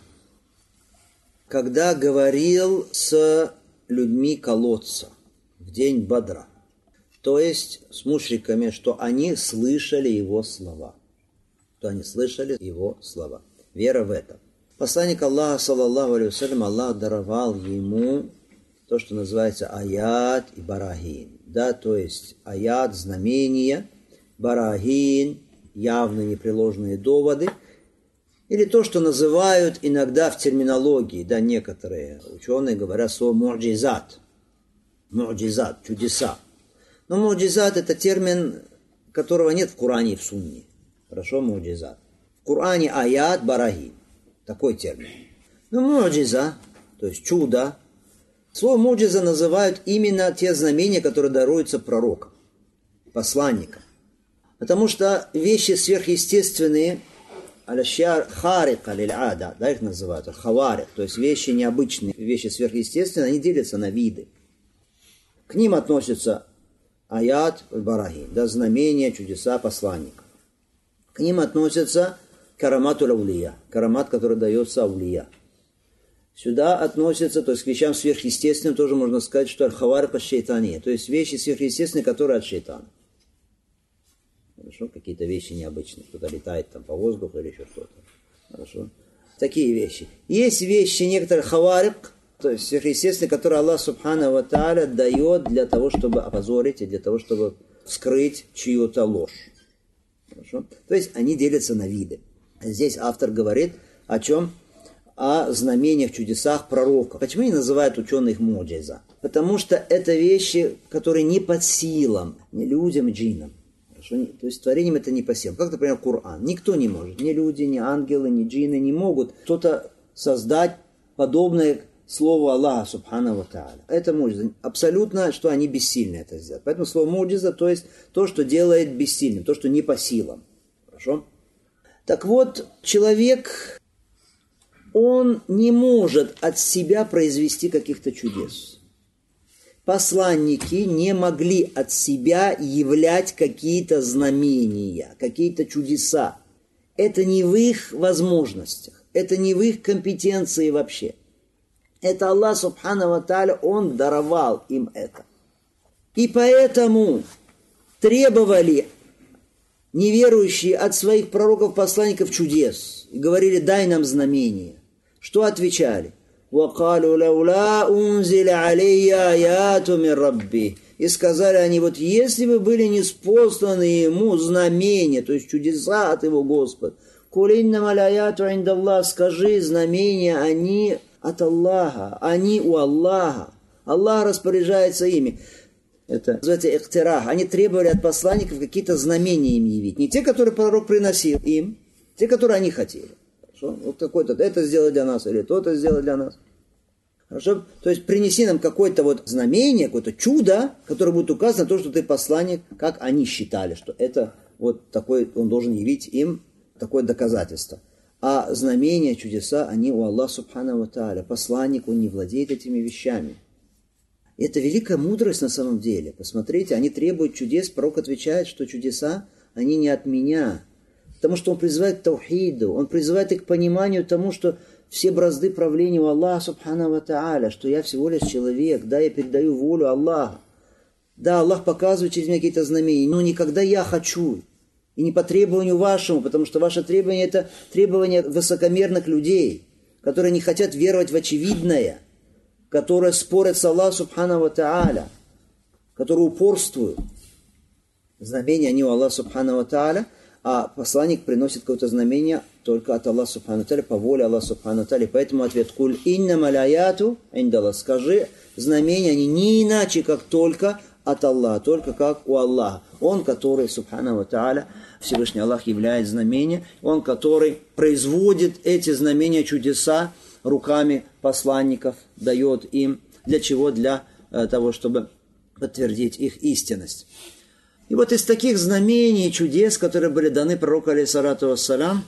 когда говорил с людьми колодца в день Бадра, то есть с мушриками, что они слышали его слова. Что они слышали его слова. Вера в это. Посланник Аллаха, саллаллаху алейхи вассалям, Аллах даровал ему то, что называется аят и барахин. Да, то есть аят, знамения, барахин, явные непреложные доводы, или то, что называют иногда в терминологии, да, некоторые ученые говорят слово му'джизат, му'джизат, чудеса. Но му'джизат это термин, которого нет в Коране и в Сунне. Хорошо, му'джизат. В Коране аят, барахин, такой термин. Но му'джиза, то есть чудо, слово му'джиза называют именно те знамения, которые даруются пророкам, посланникам. Потому что вещи сверхъестественные, аляшьяр харика лиль-ада, да, их называют, хаварик, то есть вещи необычные, вещи сверхъестественные, они делятся на виды. К ним относятся аят, барахин, да, знамения, чудеса посланников. К ним относятся карамат улия, карамат, который дается аулия. Сюда относятся, то есть к вещам сверхъестественным тоже можно сказать, что аль-хаварик аш-шейтания, то есть вещи сверхъестественные, которые от шейтана. Хорошо, какие-то вещи необычные, кто-то летает там по воздуху или еще что-то. Хорошо. Такие вещи. Есть вещи, некоторые хаварик, то есть сверхъестественные, которые Аллах Субхану ва Тааля дает для того, чтобы опозорить и для того, чтобы вскрыть чью-то ложь. Хорошо. То есть они делятся на виды. Здесь автор говорит о чем? О знамениях, чудесах пророков. Почему не называют ученых му'джиза? Потому что это вещи, которые не под силам, не людям, джиннам. Хорошо? То есть творением это не по силам. Как, например, Коран. Никто не может. Ни люди, ни ангелы, ни джинны не могут кто-то создать подобное слову Аллаха Субхану ва Тааля. Это муджиза. Абсолютно, что они бессильны это сделать. Поэтому слово муджиза, то есть то, что делает бессильным, то, что не по силам. Хорошо? Так вот, человек, он не может от себя произвести каких-то чудес. Посланники не могли от себя являть какие-то знамения, какие-то чудеса. Это не в их возможностях, это не в их компетенции вообще. Это Аллах Субхану ва Тааля, Он даровал им это. И поэтому требовали неверующие от своих пророков-посланников чудес. И говорили, дай нам знамение. Что отвечали? وَقَالُوا لَوْلَا أُنزِلَ عَلَيَّ آيَاتٌ مِّن رَبِّي. И сказали они, вот если бы были ниспосланы ему знамения, то есть чудеса от его Господа, قُلْ إِنَّمَا الْآيَاتُ عِندَ اللَّهِ. Скажи, знамения, они от Аллаха, они у Аллаха. Аллах распоряжается ими. Это называется ихтирах. Они требовали от посланников какие-то знамения им явить. Не те, которые пророк приносил им, те, которые они хотели. Хорошо? Вот какой-то это сделай для нас, или то-то сделай для нас. Хорошо? То есть принеси нам какое-то вот знамение, какое-то чудо, которое будет указано на то, что ты посланник, как они считали, что это вот такой, он должен явить им такое доказательство. А знамения, чудеса, они у Аллаха Субхану ва Тааля. Посланник, он не владеет этими вещами. Это великая мудрость на самом деле. Посмотрите, они требуют чудес. Пророк отвечает, что чудеса, они не от меня. Потому что он призывает к таухиду. Он призывает их к пониманию тому, что все бразды правления у Аллаха Субхану ва Тааля. Что я всего лишь человек. Да, я передаю волю Аллаха. Да, Аллах показывает через меня какие-то знамения. Но не когда я хочу. И не по требованию вашему. Потому что ваше требование это требование высокомерных людей. Которые не хотят веровать в очевидное. Которые спорят с Аллахом Субхану ва Тааля, которые упорствуют. Знамения они у Аллаха Субхану ва Тааля, а посланник приносит какое-то знамение только от Аллаха Субхану ва Тааля, по воле Аллаха Субхану ва Тааля. Поэтому ответ «Куль иннама ляяту индаллах». Скажи, знамения они не иначе, как только от Аллаха, только как у Аллаха. Он, который, Субхану ва Тааля, Всевышний Аллах являет знамения, он, который производит эти знамения, чудеса, руками посланников, дает им. Для чего? Для э, того, чтобы подтвердить их истинность. И вот из таких знамений и чудес, которые были даны пророку алейхиссалату вассалям,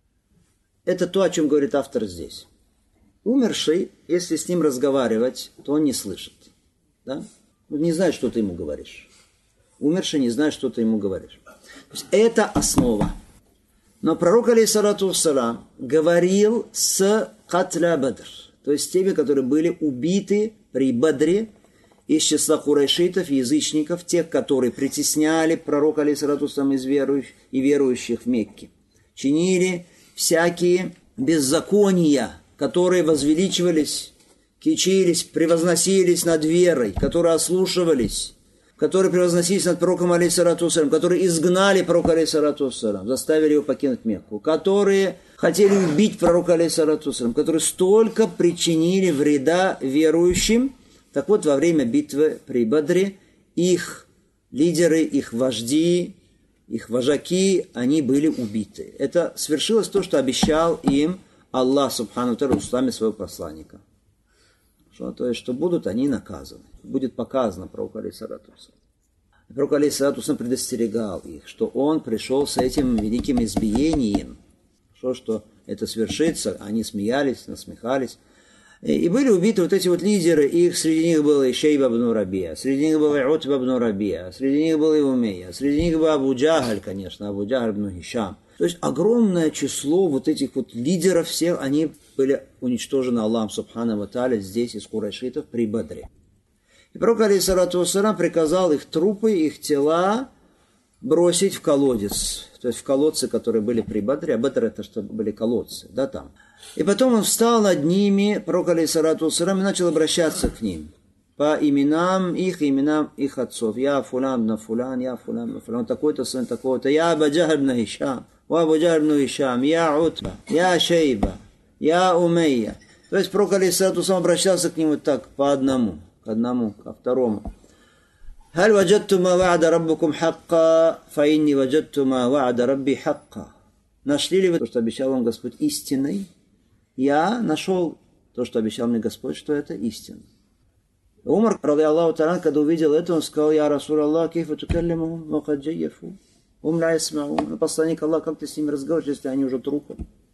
это то, о чем говорит автор здесь. Умерший, если с ним разговаривать, то он не слышит. Да? Он не знает, что ты ему говоришь. Умерший не знает, что ты ему говоришь. То есть это основа. Но пророк алейхиссалату вассалям говорил с Катля Бадр, то есть теми, которые были убиты при Бадре из числа курайшитов, язычников, тех, которые притесняли пророка алейхиссалату вассалям из верующих и верующих в Мекке, чинили всякие беззакония, которые возвеличивались, кичились, превозносились над верой, которые ослушивались, которые превозносились над пророком алейхиссалату вассалям, которые изгнали пророка алейхиссалату вассалям, заставили его покинуть Мекку, которые хотели убить пророка алейхиссалату вассалям, которые столько причинили вреда верующим. Так вот, во время битвы при Бадре их лидеры, их вожди, их вожаки, они были убиты. Это свершилось то, что обещал им Аллах Субхану ва Тааля устами своего посланника. Что, то есть, что будут они наказаны. Будет показано пророку алейхиссалату вассалям. Пророк алейхиссалату вассалям предостерегал их, что он пришел с этим великим избиением, что, что это свершится. Они смеялись, насмехались. И, и были убиты вот эти вот лидеры. Их среди них был и Шейба ибн Рабия, среди них был и Утба ибн Рабия, среди них был и Умейя, среди них был Абу Джахаль, конечно, Абу Джахаль ибн Хишам. То есть огромное число вот этих вот лидеров всех, они были уничтожены Аллахом Субхану ва Тааля здесь из курайшитов при Бадре. И пророк алейхиссалату вассалям приказал их трупы, их тела бросить в колодец. То есть в колодцы, которые были при Бадре. А Бадр это что были колодцы, да, там. И потом он встал над ними, пророк алейхиссалату вассалям, и начал обращаться к ним. По именам их, именам их отцов. Я фулан на фулан, я фулан на фулан. Такой-то сын такого-то. Я Абу Джахаль ибн Хишам. Ва Абу Джахаль ибн Хишам. Я Утба. Я Шейба. Я Умейя. То есть пророк алейхиссалату вассалям обращался к ним вот так, по одному. К одному, ко второму. «Халь ваджатту ма ва'ада раббукум хакка, фа инни ваджатту ма ва'ада рабби хакка». Нашли ли вы то, что обещал вам Господь, истиной? Я нашел то, что обещал мне Господь, что это истина. Умар, ради Аллаху та'аля, когда увидел это, он сказал: «Я Расул Аллах, кейфа тукаллимухум, ва кад джайяфу, ум ла ясмаун». Посланник Аллаха, как ты с ними разговариваешь, если они уже трупы?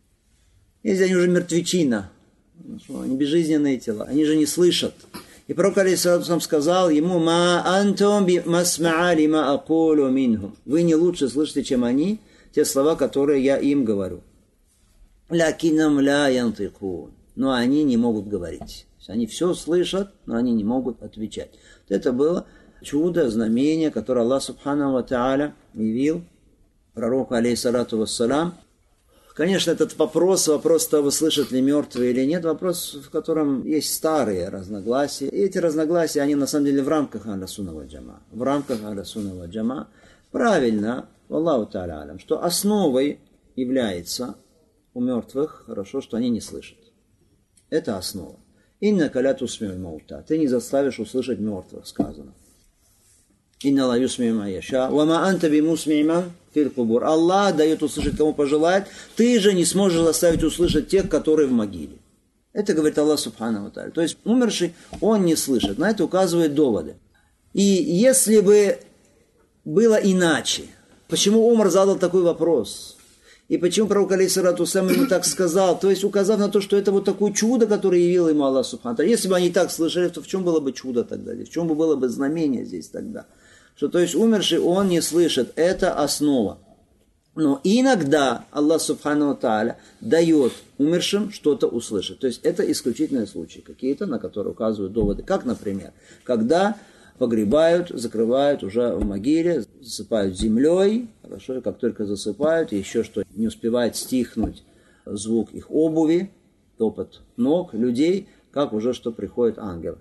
Если они уже мертвечина, они безжизненные тела, они же не слышат. И пророк алейхиссалату сказал ему: «Ма антум би масма'али ма акулу минхум». Вы не лучше слышите, чем они, те слова, которые я им говорю. «Лякинам ля янтикун». Но они не могут говорить. Они все слышат, но они не могут отвечать. Это было чудо, знамение, которое Аллах Субхану ва Тааля явил пророку алейхиссалату вассалам. Конечно, этот вопрос, вопрос того, слышат ли мертвые или нет, вопрос, в котором есть старые разногласия. И эти разногласия, они на самом деле в рамках Ахля Сунна валь Джамаа. В рамках Ахля Сунна валь Джамаа правильно, Аллаху Тааля алям, что основой является у мертвых, хорошо, что они не слышат. Это основа. «Инна каля тусми'уль маута». Ты не заставишь услышать мертвых, сказано. «Инна ла юсми'у ма яша, ва ма анта би мусми'ман фил кубур». Аллах дает услышать, кому пожелает. Ты же не сможешь заставить услышать тех, которые в могиле. Это говорит Аллах Субхану ва Тааля. То есть умерший, он не слышит. На это указывают доводы. И если бы было иначе, почему Умар задал такой вопрос? И почему пророк алейхиссалату вассалам ему так сказал? То есть указав на то, что это вот такое чудо, которое явил ему Аллах Субхану ва Тааля. Если бы они так слышали, то в чем было бы чудо тогда? В чем бы было бы знамение здесь тогда? Что, то есть умерший, он не слышит. Это основа. Но иногда Аллах Субхану ва Тааля дает умершим что-то услышать. То есть это исключительные случаи какие-то, на которые указывают доводы. Как, например, когда погребают, закрывают уже в могиле, засыпают землей, хорошо, и как только засыпают, и еще что не успевает стихнуть звук их обуви, топот ног людей, как уже что приходит ангел.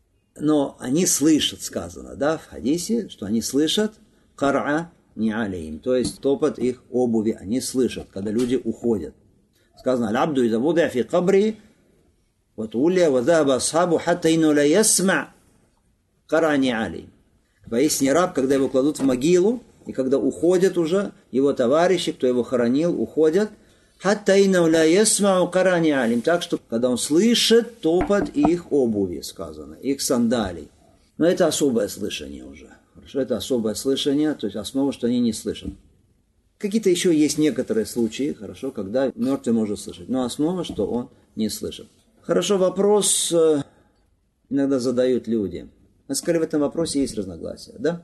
Но они слышат, сказано, да, в хадисе, что они слышат кар'a не алейм, то есть топот их обуви, они слышат, когда люди уходят. Сказано: «Аль-абду иза вуди'а фи кабри, ва тулия ва за'аба асхабу, хатта инну ла ясма' кар'a не алейм». Поистине раб, когда его кладут в могилу, и когда уходят уже его товарищи, кто его хоронил, уходят, хатта инну ла ясмa'у кар'a не алейм, так что когда он слышит топот их обуви, сказано, их сандалий. Но это особое слышание уже. Хорошо, это особое слышание, то есть основа, что они не слышат. Какие-то еще есть некоторые случаи, хорошо, когда мертвый может слышать, но основа, что он не слышит. Хорошо, вопрос э, иногда задают люди. Скорее, в этом вопросе есть разногласия, да?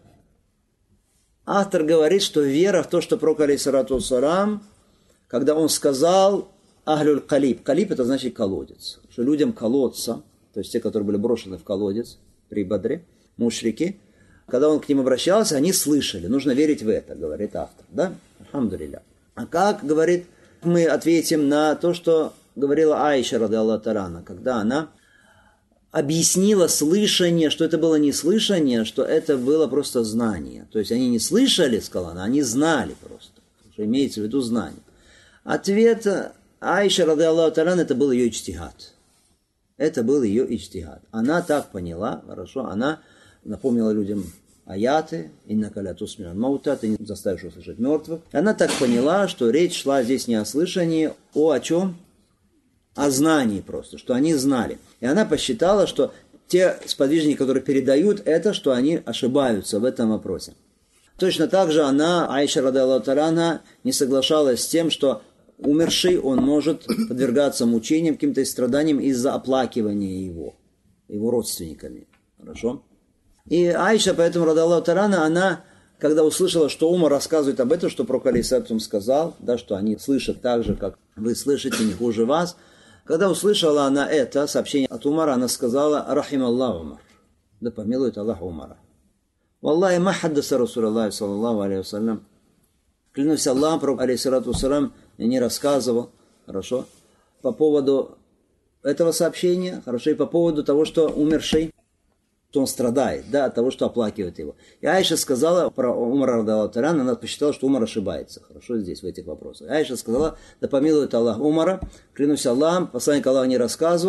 Автор говорит, что вера в то, что пророк алейхиссалату вассалам, когда он сказал «Ахлюль калиб», калиб это значит колодец, что людям колодца, то есть те, которые были брошены в колодец при Бадре, мушрики, когда он к ним обращался, они слышали. Нужно верить в это, говорит автор. Да? Алхамдулилля. А как, говорит, мы ответим на то, что говорила Аиша, ради Аллаху та'аля, когда она объяснила слышание, что это было не слышание, что это было просто знание. То есть они не слышали, сказала она, они знали просто. Что имеется в виду знание. Ответ Аиша, ради Аллаху та'аля, это был ее иджтихад. Это был ее иджтихад. Она так поняла, хорошо, она напомнила людям аяты, «Инна каля тусми'уль маута», ты не заставишь услышать мертвых. Она так поняла, что речь шла здесь не о слышании, о о чем? О знании просто, что они знали. И она посчитала, что те сподвижники, которые передают это, что они ошибаются в этом вопросе. Точно так же она, Аиша ради Аллаху та'аля, не соглашалась с тем, что умерший, он может подвергаться мучениям, каким-то страданиям из-за оплакивания его, его родственниками. Хорошо? И Аиша, поэтому, ради Аллаху та'аля, она, когда услышала, что Умар рассказывает об этом, что пророк алейхиссалату сказал, да, что они слышат так же, как вы слышите, не хуже вас, когда услышала она это сообщение от Умара, она сказала: «Рахим Аллах Умар». Да помилует Аллах Умара. «Валлахи ма хаддаса Расул Аллах, саллаллаху алейхи вассалям». Клянусь Аллахом, пророк алейхиссалату вассалям не рассказывал, хорошо, по поводу этого сообщения, хорошо, и по поводу того, что умерший, что он страдает, да, от того, что оплакивает его. И Аиша сказала про Умара ради Аллаху та'аля, она посчитала, что Умар ошибается, хорошо, здесь, в этих вопросах. Аиша сказала: «Да помилует Аллах Умара, клянусь Аллахом, посланник Аллаха не рассказывал,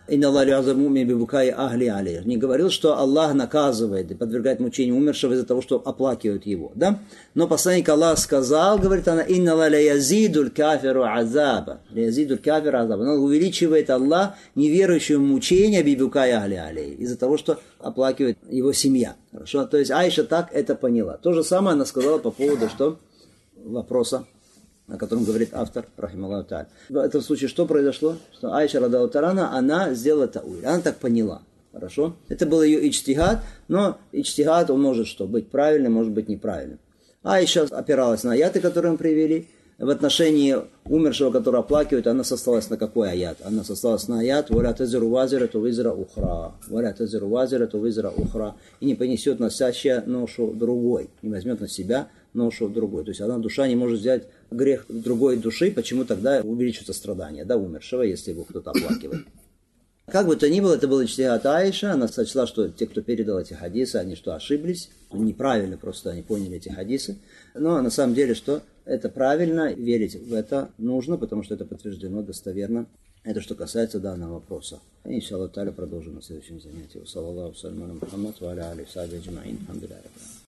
Инна Аллах язамуми бибукай ахли алейх. Не говорил, что Аллах наказывает и подвергает мучению умершего из-за того, что оплакивают его. Да? Но посланник Аллах сказал, говорит она, инна Аллах язидуль кафиру азаба. Язидуль кафиру азаба. Он увеличивает Аллах неверующему мучение бибукай ахли алейх из-за того, что оплакивает его семья. Хорошо? То есть Аиша так это поняла. То же самое она сказала по поводу что? Вопроса, о котором говорит автор, рахималлаху та'аля. В этом случае что произошло? Что Аиша радаллаху та'аля, она сделала тауиль. Она так поняла. Хорошо? Это был ее ичтихад, но ичтихад, он может что? Быть правильным, может быть неправильным. Аиша опиралась на аяты, которые мы привели. В отношении умершего, который оплакивает, она сослалась на какой аят? Она сослалась на аят «Валя тазиру вазира, то визра ухра». «Валя тазиру вазира, то визра ухра». И не понесет носящая ношу другой. Не возьмет на себя ношу другой. То есть одна душа не может взять грех другой души, почему тогда увеличивается страдание, да, умершего, если его кто-то оплакивает. Как бы то ни было, это был ичтихад Аиша, она сочла, что те, кто передал эти хадисы, они что, ошиблись, неправильно просто они поняли эти хадисы, но на самом деле, что это правильно, верить в это нужно, потому что это подтверждено достоверно. Это что касается данного вопроса. Иншаллах, продолжим на следующем занятии. Саллаллаху салям аля Мухаммад ва аля алихи ва сахбихи аджмаин. Алхамдулиллахи.